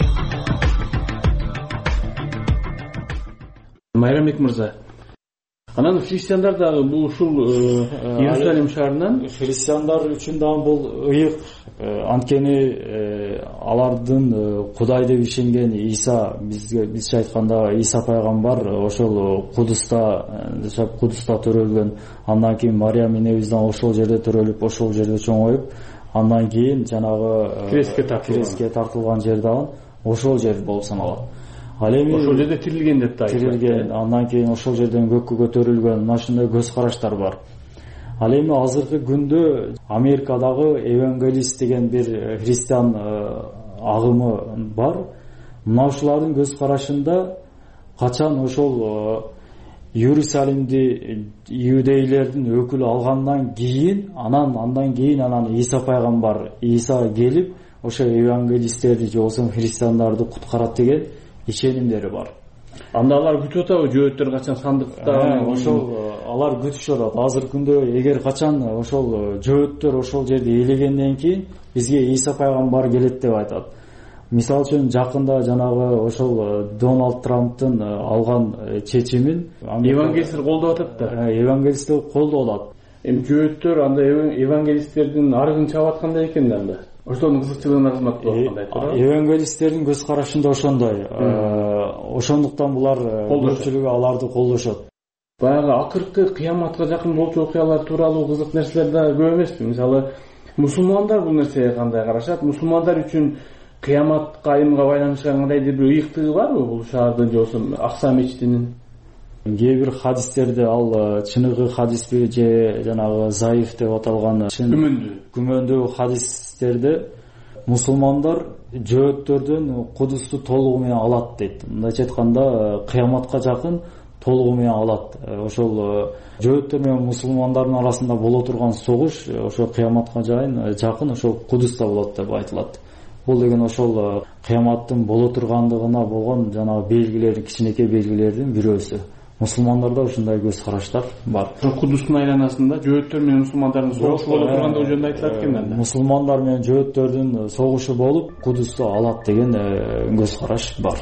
Майрамбек мырза, анан христиандар дагы бул ушул Иерусалим шаарынан христиандар үчүн дагы бул ыйык. Анткени алардын Кудай деп ишенген Иса, бизче айтканда Иса пайгамбар ошол Кудуста жашап, Кудуста төрөлгөн. Андан кийин Мариям энебиз дагы ошол жерде төрөлүп, ошол жерде чоңоюп, андан кийин жанагы креске тартылган жер дагы ошол жер болуп саналат. Ал эми ошол жерде тирилген деп да айтылат. Тирилген, андан кийин ошол жерден көккө көтөрүлгөн, мына ушундай көз караштар бар. Ал эми азыркы күндө Америкадагы евангелист деген бир христиан агымы бар. Мына ушулардын көз карашында качан ошол Иерусалимди иудейлердин өкүлү алгандан кийин, андан кийин Иса пайгамбар, Иса келип ошо евангелисттерди же болбосо христиандарды куткарат деген ишенимдери бар. Анда алар күтүп атабы жөөттөр качан сандыкта? Ошол алар күтүшүп атат. Азыркы күндө эгер качан ошол жөөттөр ошол жерде ээлегенден кийин бизге Иса пайгамбар келет деп айтат. Мисалы үчүн жакында жанагы ошол Дональд Трамптын алган чечимин евангелисттер колдоп атат да. Евангелисттер колдоп атат. Эми жөөттөр анда евангелисттердин арыгын чаап аткандай экен да анда. Ошонун кызыкчылыгына кызмат кылып аткандай турат. Евангелисттердин көз карашында ошондой. Ошондуктан булар көпчүлүгү аларды колдошот. Баягы акыркы кыяматка жакын болчу окуялар тууралуу кызык нерселер да көп эмеспи? Мисалы, мусулмандар бул нерсеге кандай карашат? Мусулмандар үчүн кыямат кайымга байланышкан кандайдыр бир ыйыктыгы барбы бул шаардын же болбосо Акса мечитинин? Кээ бир хадистерде ал чыныгы хадисби же жанагы заиф деп аталган күмөндүү хадистерде мусулмандар жөөттөрдөн кудусту толугу менен алат дейт. Мындайча айтканда кыяматка жакын толугу менен алат. Ошол жөөттөр менен мусулмандардын арасында боло турган согуш ошо кыяматка жакын ошол Кудуста болот деп айтылат. Бул деген ошол кыяматтын боло тургандыгына болгон жанагы белгилер, кичинекей белгилердин бирөөсү. Мусулмандарда ушундай көз караштар бар. Кудустун айланасында жөөттөр менен мусулмандардын согушу боло тургандыгы жөнүндө айтылат экен анда. Мусулмандар менен жөөттөрдүн согушу болуп, Кудусту алат деген көз караш бар.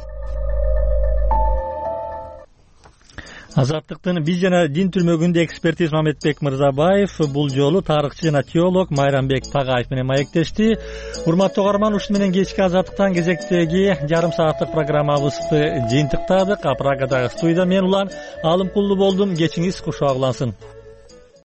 Азаттыктын биз жана дин түрмөгүндө экспертиз Мамедбек Мырзабаев бул жолу тарыхчы жана теолог Майрамбек Тагаев менен маектешти. Урматтуу угарман, ушуну менен кечки Азаттыктан кезектеги жарым сааттык программабызды жыйынтыктадык. Прагадагы студияда мен Улан Алымкулуу болдум. Кечиңиз кушак улансын.